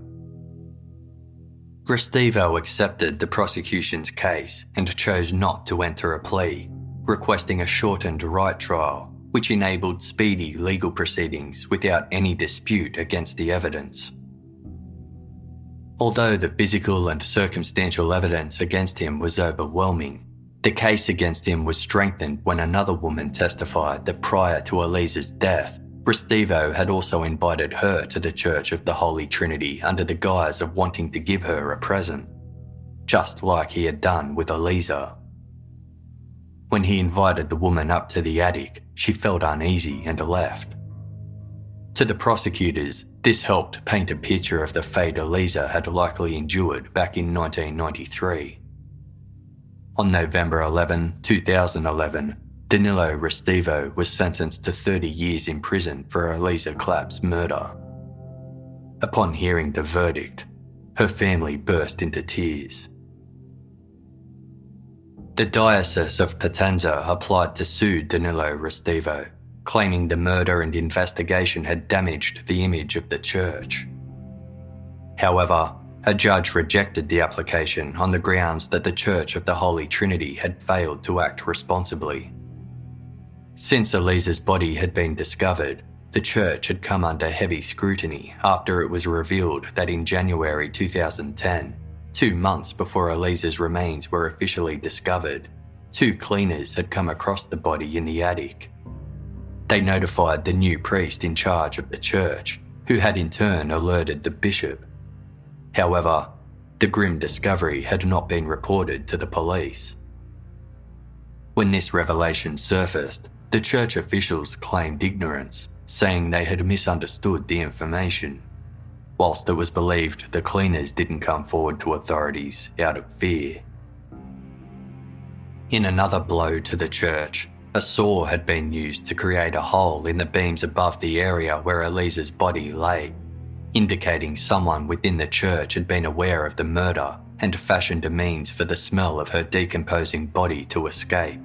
Restivo accepted the prosecution's case and chose not to enter a plea, requesting a shortened right trial, which enabled speedy legal proceedings without any dispute against the evidence. Although the physical and circumstantial evidence against him was overwhelming, the case against him was strengthened when another woman testified that prior to Elisa's death, Restivo had also invited her to the Church of the Holy Trinity under the guise of wanting to give her a present, just like he had done with Elisa. When he invited the woman up to the attic, she felt uneasy and left. To the prosecutors, this helped paint a picture of the fate Elisa had likely endured back in nineteen ninety-three. On November eleventh, two thousand eleven, Danilo Restivo was sentenced to thirty years in prison for Elisa Clapp's murder. Upon hearing the verdict, her family burst into tears. The Diocese of Potenza applied to sue Danilo Restivo, claiming the murder and investigation had damaged the image of the church. However, a judge rejected the application on the grounds that the Church of the Holy Trinity had failed to act responsibly. Since Elisa's body had been discovered, the church had come under heavy scrutiny after it was revealed that in January two thousand ten, two months before Elisa's remains were officially discovered, two cleaners had come across the body in the attic. They notified the new priest in charge of the church, who had in turn alerted the bishop. However, the grim discovery had not been reported to the police. When this revelation surfaced, the church officials claimed ignorance, saying they had misunderstood the information, whilst it was believed the cleaners didn't come forward to authorities out of fear. In another blow to the church, a saw had been used to create a hole in the beams above the area where Elisa's body lay, indicating someone within the church had been aware of the murder and fashioned a means for the smell of her decomposing body to escape.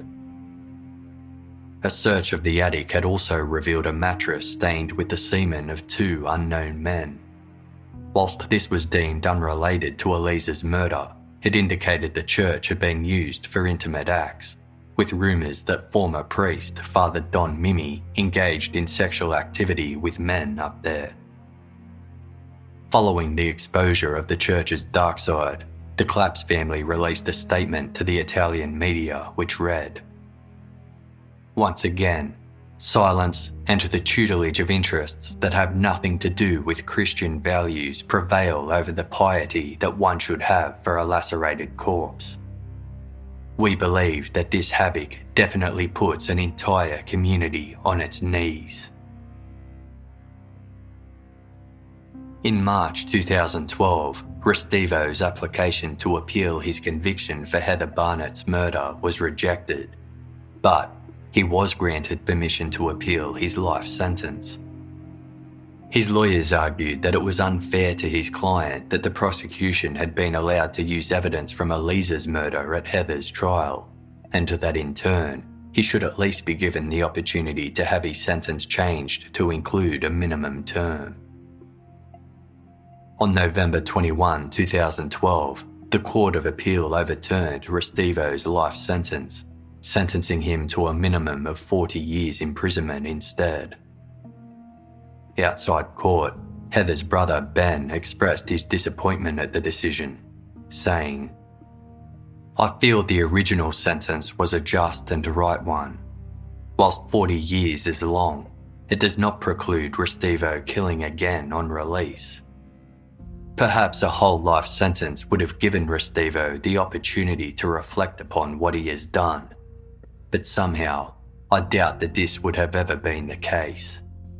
A search of the attic had also revealed a mattress stained with the semen of two unknown men. Whilst this was deemed unrelated to Eliza's murder, it indicated the church had been used for intimate acts, with rumours that former priest Father Don Mimi engaged in sexual activity with men up there. Following the exposure of the church's dark side, the Claps family released a statement to the Italian media which read, "Once again, silence and the tutelage of interests that have nothing to do with Christian values prevail over the piety that one should have for a lacerated corpse. We believe that this havoc definitely puts an entire community on its knees." In March two thousand twelve, Restivo's application to appeal his conviction for Heather Barnett's murder was rejected, but he was granted permission to appeal his life sentence. His lawyers argued that it was unfair to his client that the prosecution had been allowed to use evidence from Eliza's murder at Heather's trial, and that in turn, he should at least be given the opportunity to have his sentence changed to include a minimum term. On November twenty-first, two thousand twelve, the Court of Appeal overturned Restivo's life sentence, sentencing him to a minimum of forty years imprisonment instead. Outside court, Heather's brother Ben expressed his disappointment at the decision, saying, "I feel the original sentence was a just and right one. Whilst forty years is long, it does not preclude Restivo killing again on release. Perhaps a whole life sentence would have given Restivo the opportunity to reflect upon what he has done, but somehow I doubt that this would have ever been the case."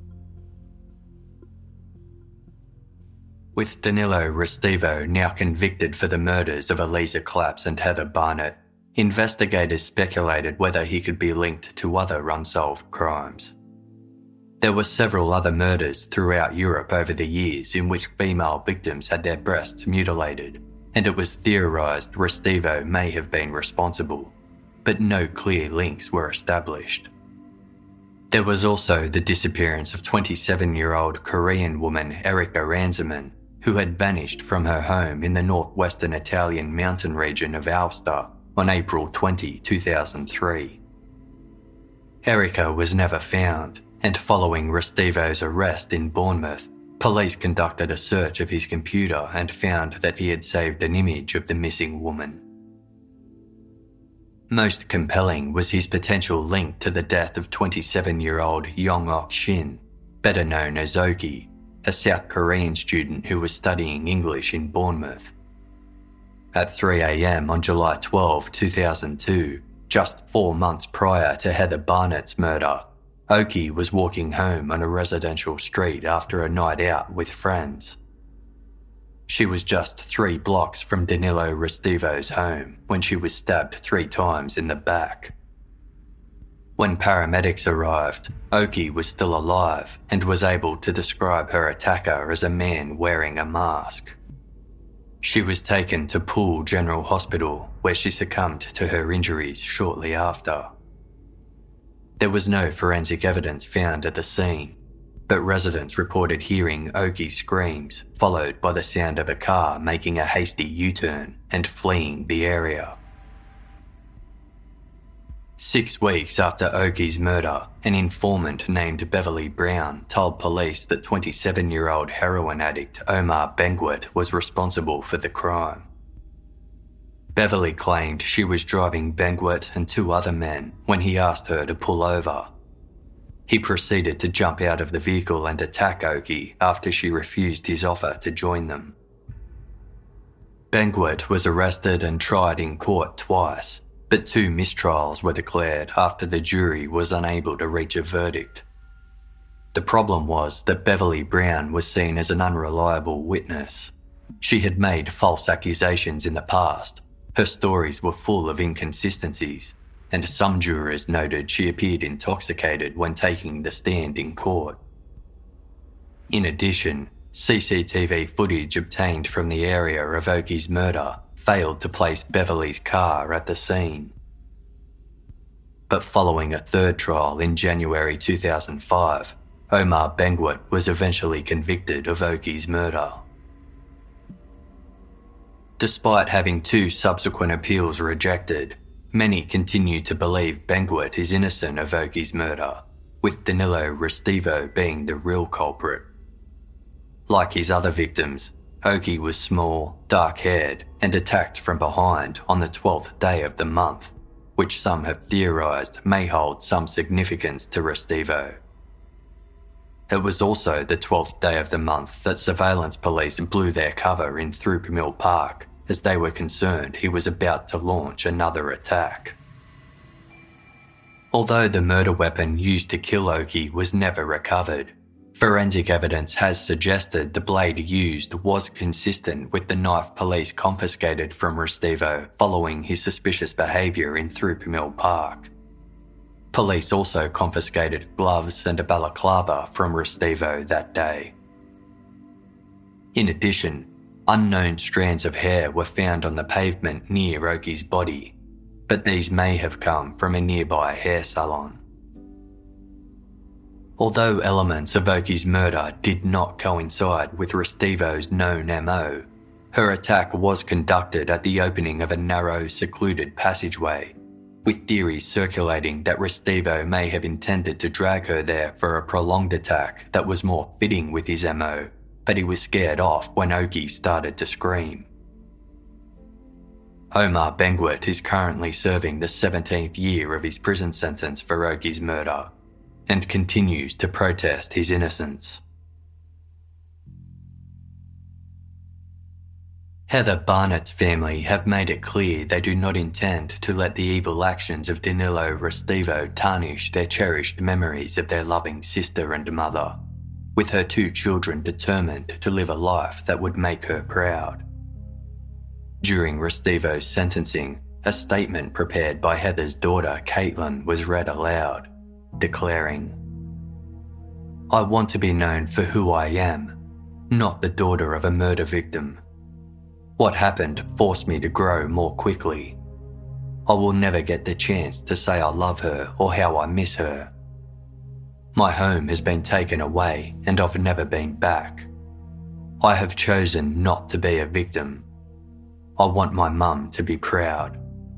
With Danilo Restivo now convicted for the murders of Eliza Claps and Heather Barnett, investigators speculated whether he could be linked to other unsolved crimes. There were several other murders throughout Europe over the years in which female victims had their breasts mutilated, and it was theorised Restivo may have been responsible, but no clear links were established. There was also the disappearance of twenty-seven-year-old Korean woman Erika Ranzeman, who had vanished from her home in the northwestern Italian mountain region of Aosta on April twentieth, two thousand three. Erika was never found, and following Restivo's arrest in Bournemouth, police conducted a search of his computer and found that he had saved an image of the missing woman. Most compelling was his potential link to the death of twenty-seven-year-old Yong-ok Shin, better known as Oki, a South Korean student who was studying English in Bournemouth. At three a.m. on July twelfth, two thousand two, just four months prior to Heather Barnett's murder, Oki was walking home on a residential street after a night out with friends. She was just three blocks from Danilo Restivo's home when she was stabbed three times in the back. When paramedics arrived, Oki was still alive and was able to describe her attacker as a man wearing a mask. She was taken to Poole General Hospital, where she succumbed to her injuries shortly after. There was no forensic evidence found at the scene, but residents reported hearing Oki's screams, followed by the sound of a car making a hasty U-turn and fleeing the area. Six weeks after Oki's murder, an informant named Beverly Brown told police that twenty-seven-year-old heroin addict Omar Benguet was responsible for the crime. Beverly claimed she was driving Benguet and two other men when he asked her to pull over. He proceeded to jump out of the vehicle and attack Oki after she refused his offer to join them. Benguet was arrested and tried in court twice, but two mistrials were declared after the jury was unable to reach a verdict. The problem was that Beverly Brown was seen as an unreliable witness. She had made false accusations in the past. Her stories were full of inconsistencies, and some jurors noted she appeared intoxicated when taking the stand in court. In addition, C C T V footage obtained from the area of Oakey's murder failed to place Beverly's car at the scene. But following a third trial in January two thousand five, Omar Benguet was eventually convicted of Oakey's murder. Despite having two subsequent appeals rejected, many continue to believe Benguet is innocent of Oakey's murder, with Danilo Restivo being the real culprit. Like his other victims, Oakey was small, dark-haired, and attacked from behind on the twelfth day of the month, which some have theorised may hold some significance to Restivo. It was also the twelfth day of the month that surveillance police blew their cover in Thrupamill Park, as they were concerned he was about to launch another attack. Although the murder weapon used to kill Oakey was never recovered, forensic evidence has suggested the blade used was consistent with the knife police confiscated from Restivo following his suspicious behaviour in Thrupamill Park. Police also confiscated gloves and a balaclava from Restivo that day. In addition, unknown strands of hair were found on the pavement near Oakey's body, but these may have come from a nearby hair salon. Although elements of Oakey's murder did not coincide with Restivo's known M O, her attack was conducted at the opening of a narrow, secluded passageway, with theories circulating that Restivo may have intended to drag her there for a prolonged attack that was more fitting with his M O, but he was scared off when Oakey started to scream. Omar Benguet is currently serving the seventeenth year of his prison sentence for Oakey's murder, and continues to protest his innocence. Heather Barnett's family have made it clear they do not intend to let the evil actions of Danilo Restivo tarnish their cherished memories of their loving sister and mother, with her two children determined to live a life that would make her proud. During Restivo's sentencing, a statement prepared by Heather's daughter Caitlin was read aloud, declaring, "I want to be known for who I am, not the daughter of a murder victim. What happened forced me to grow more quickly. I will never get the chance to say I love her or how I miss her. My home has been taken away and I've never been back. I have chosen not to be a victim. I want my mum to be proud."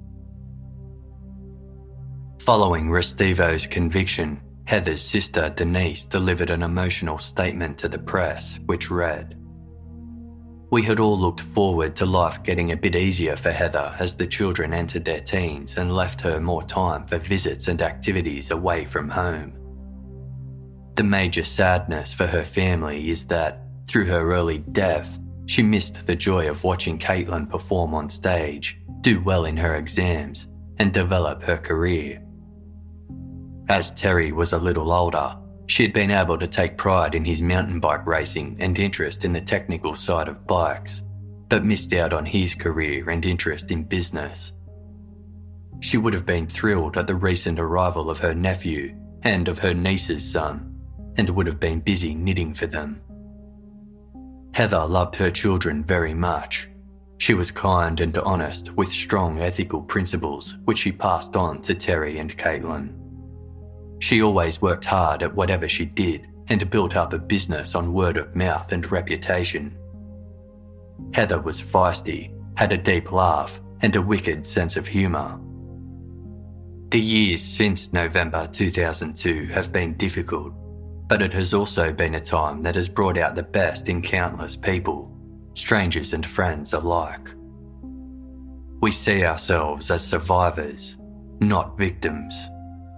Following Restivo's conviction, Heather's sister Denise delivered an emotional statement to the press, which read, "We had all looked forward to life getting a bit easier for Heather as the children entered their teens and left her more time for visits and activities away from home. The major sadness for her family is that, through her early death, she missed the joy of watching Caitlin perform on stage, do well in her exams, and develop her career. As Terry was a little older, she had been able to take pride in his mountain bike racing and interest in the technical side of bikes, but missed out on his career and interest in business. She would have been thrilled at the recent arrival of her nephew and of her niece's son, and would have been busy knitting for them. Heather loved her children very much. She was kind and honest with strong ethical principles which she passed on to Terry and Caitlin. She always worked hard at whatever she did and built up a business on word of mouth and reputation. Heather was feisty, had a deep laugh and a wicked sense of humour. The years since November two thousand two have been difficult, but it has also been a time that has brought out the best in countless people, strangers and friends alike. We see ourselves as survivors, not victims.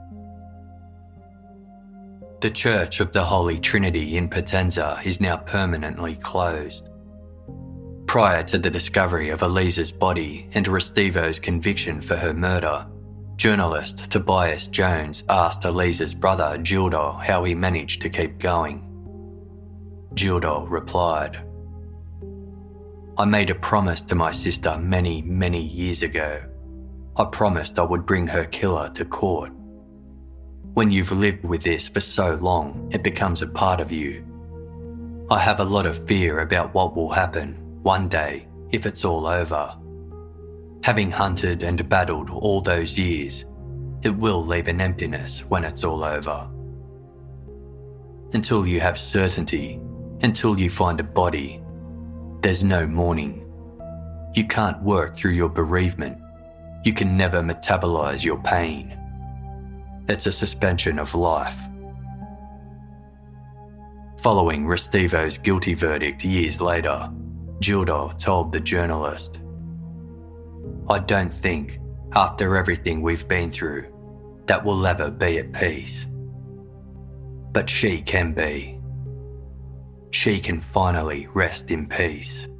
The Church of the Holy Trinity in Potenza is now permanently closed. Prior to the discovery of Eliza's body and Restivo's conviction for her murder, journalist Tobias Jones asked Eliza's brother Gildo how he managed to keep going. Gildo replied, "I made a promise to my sister many, many years ago. I promised I would bring her killer to court. When you've lived with this for so long, it becomes a part of you. I have a lot of fear about what will happen one day if it's all over. Having hunted and battled all those years, it will leave an emptiness when it's all over. Until you have certainty, until you find a body, there's no mourning. You can't work through your bereavement. You can never metabolize your pain. It's a suspension of life. Following Restivo's guilty verdict years later, Gilda told the journalist, "I don't think, after everything we've been through, that we'll ever be at peace. But she can be. She can finally rest in peace."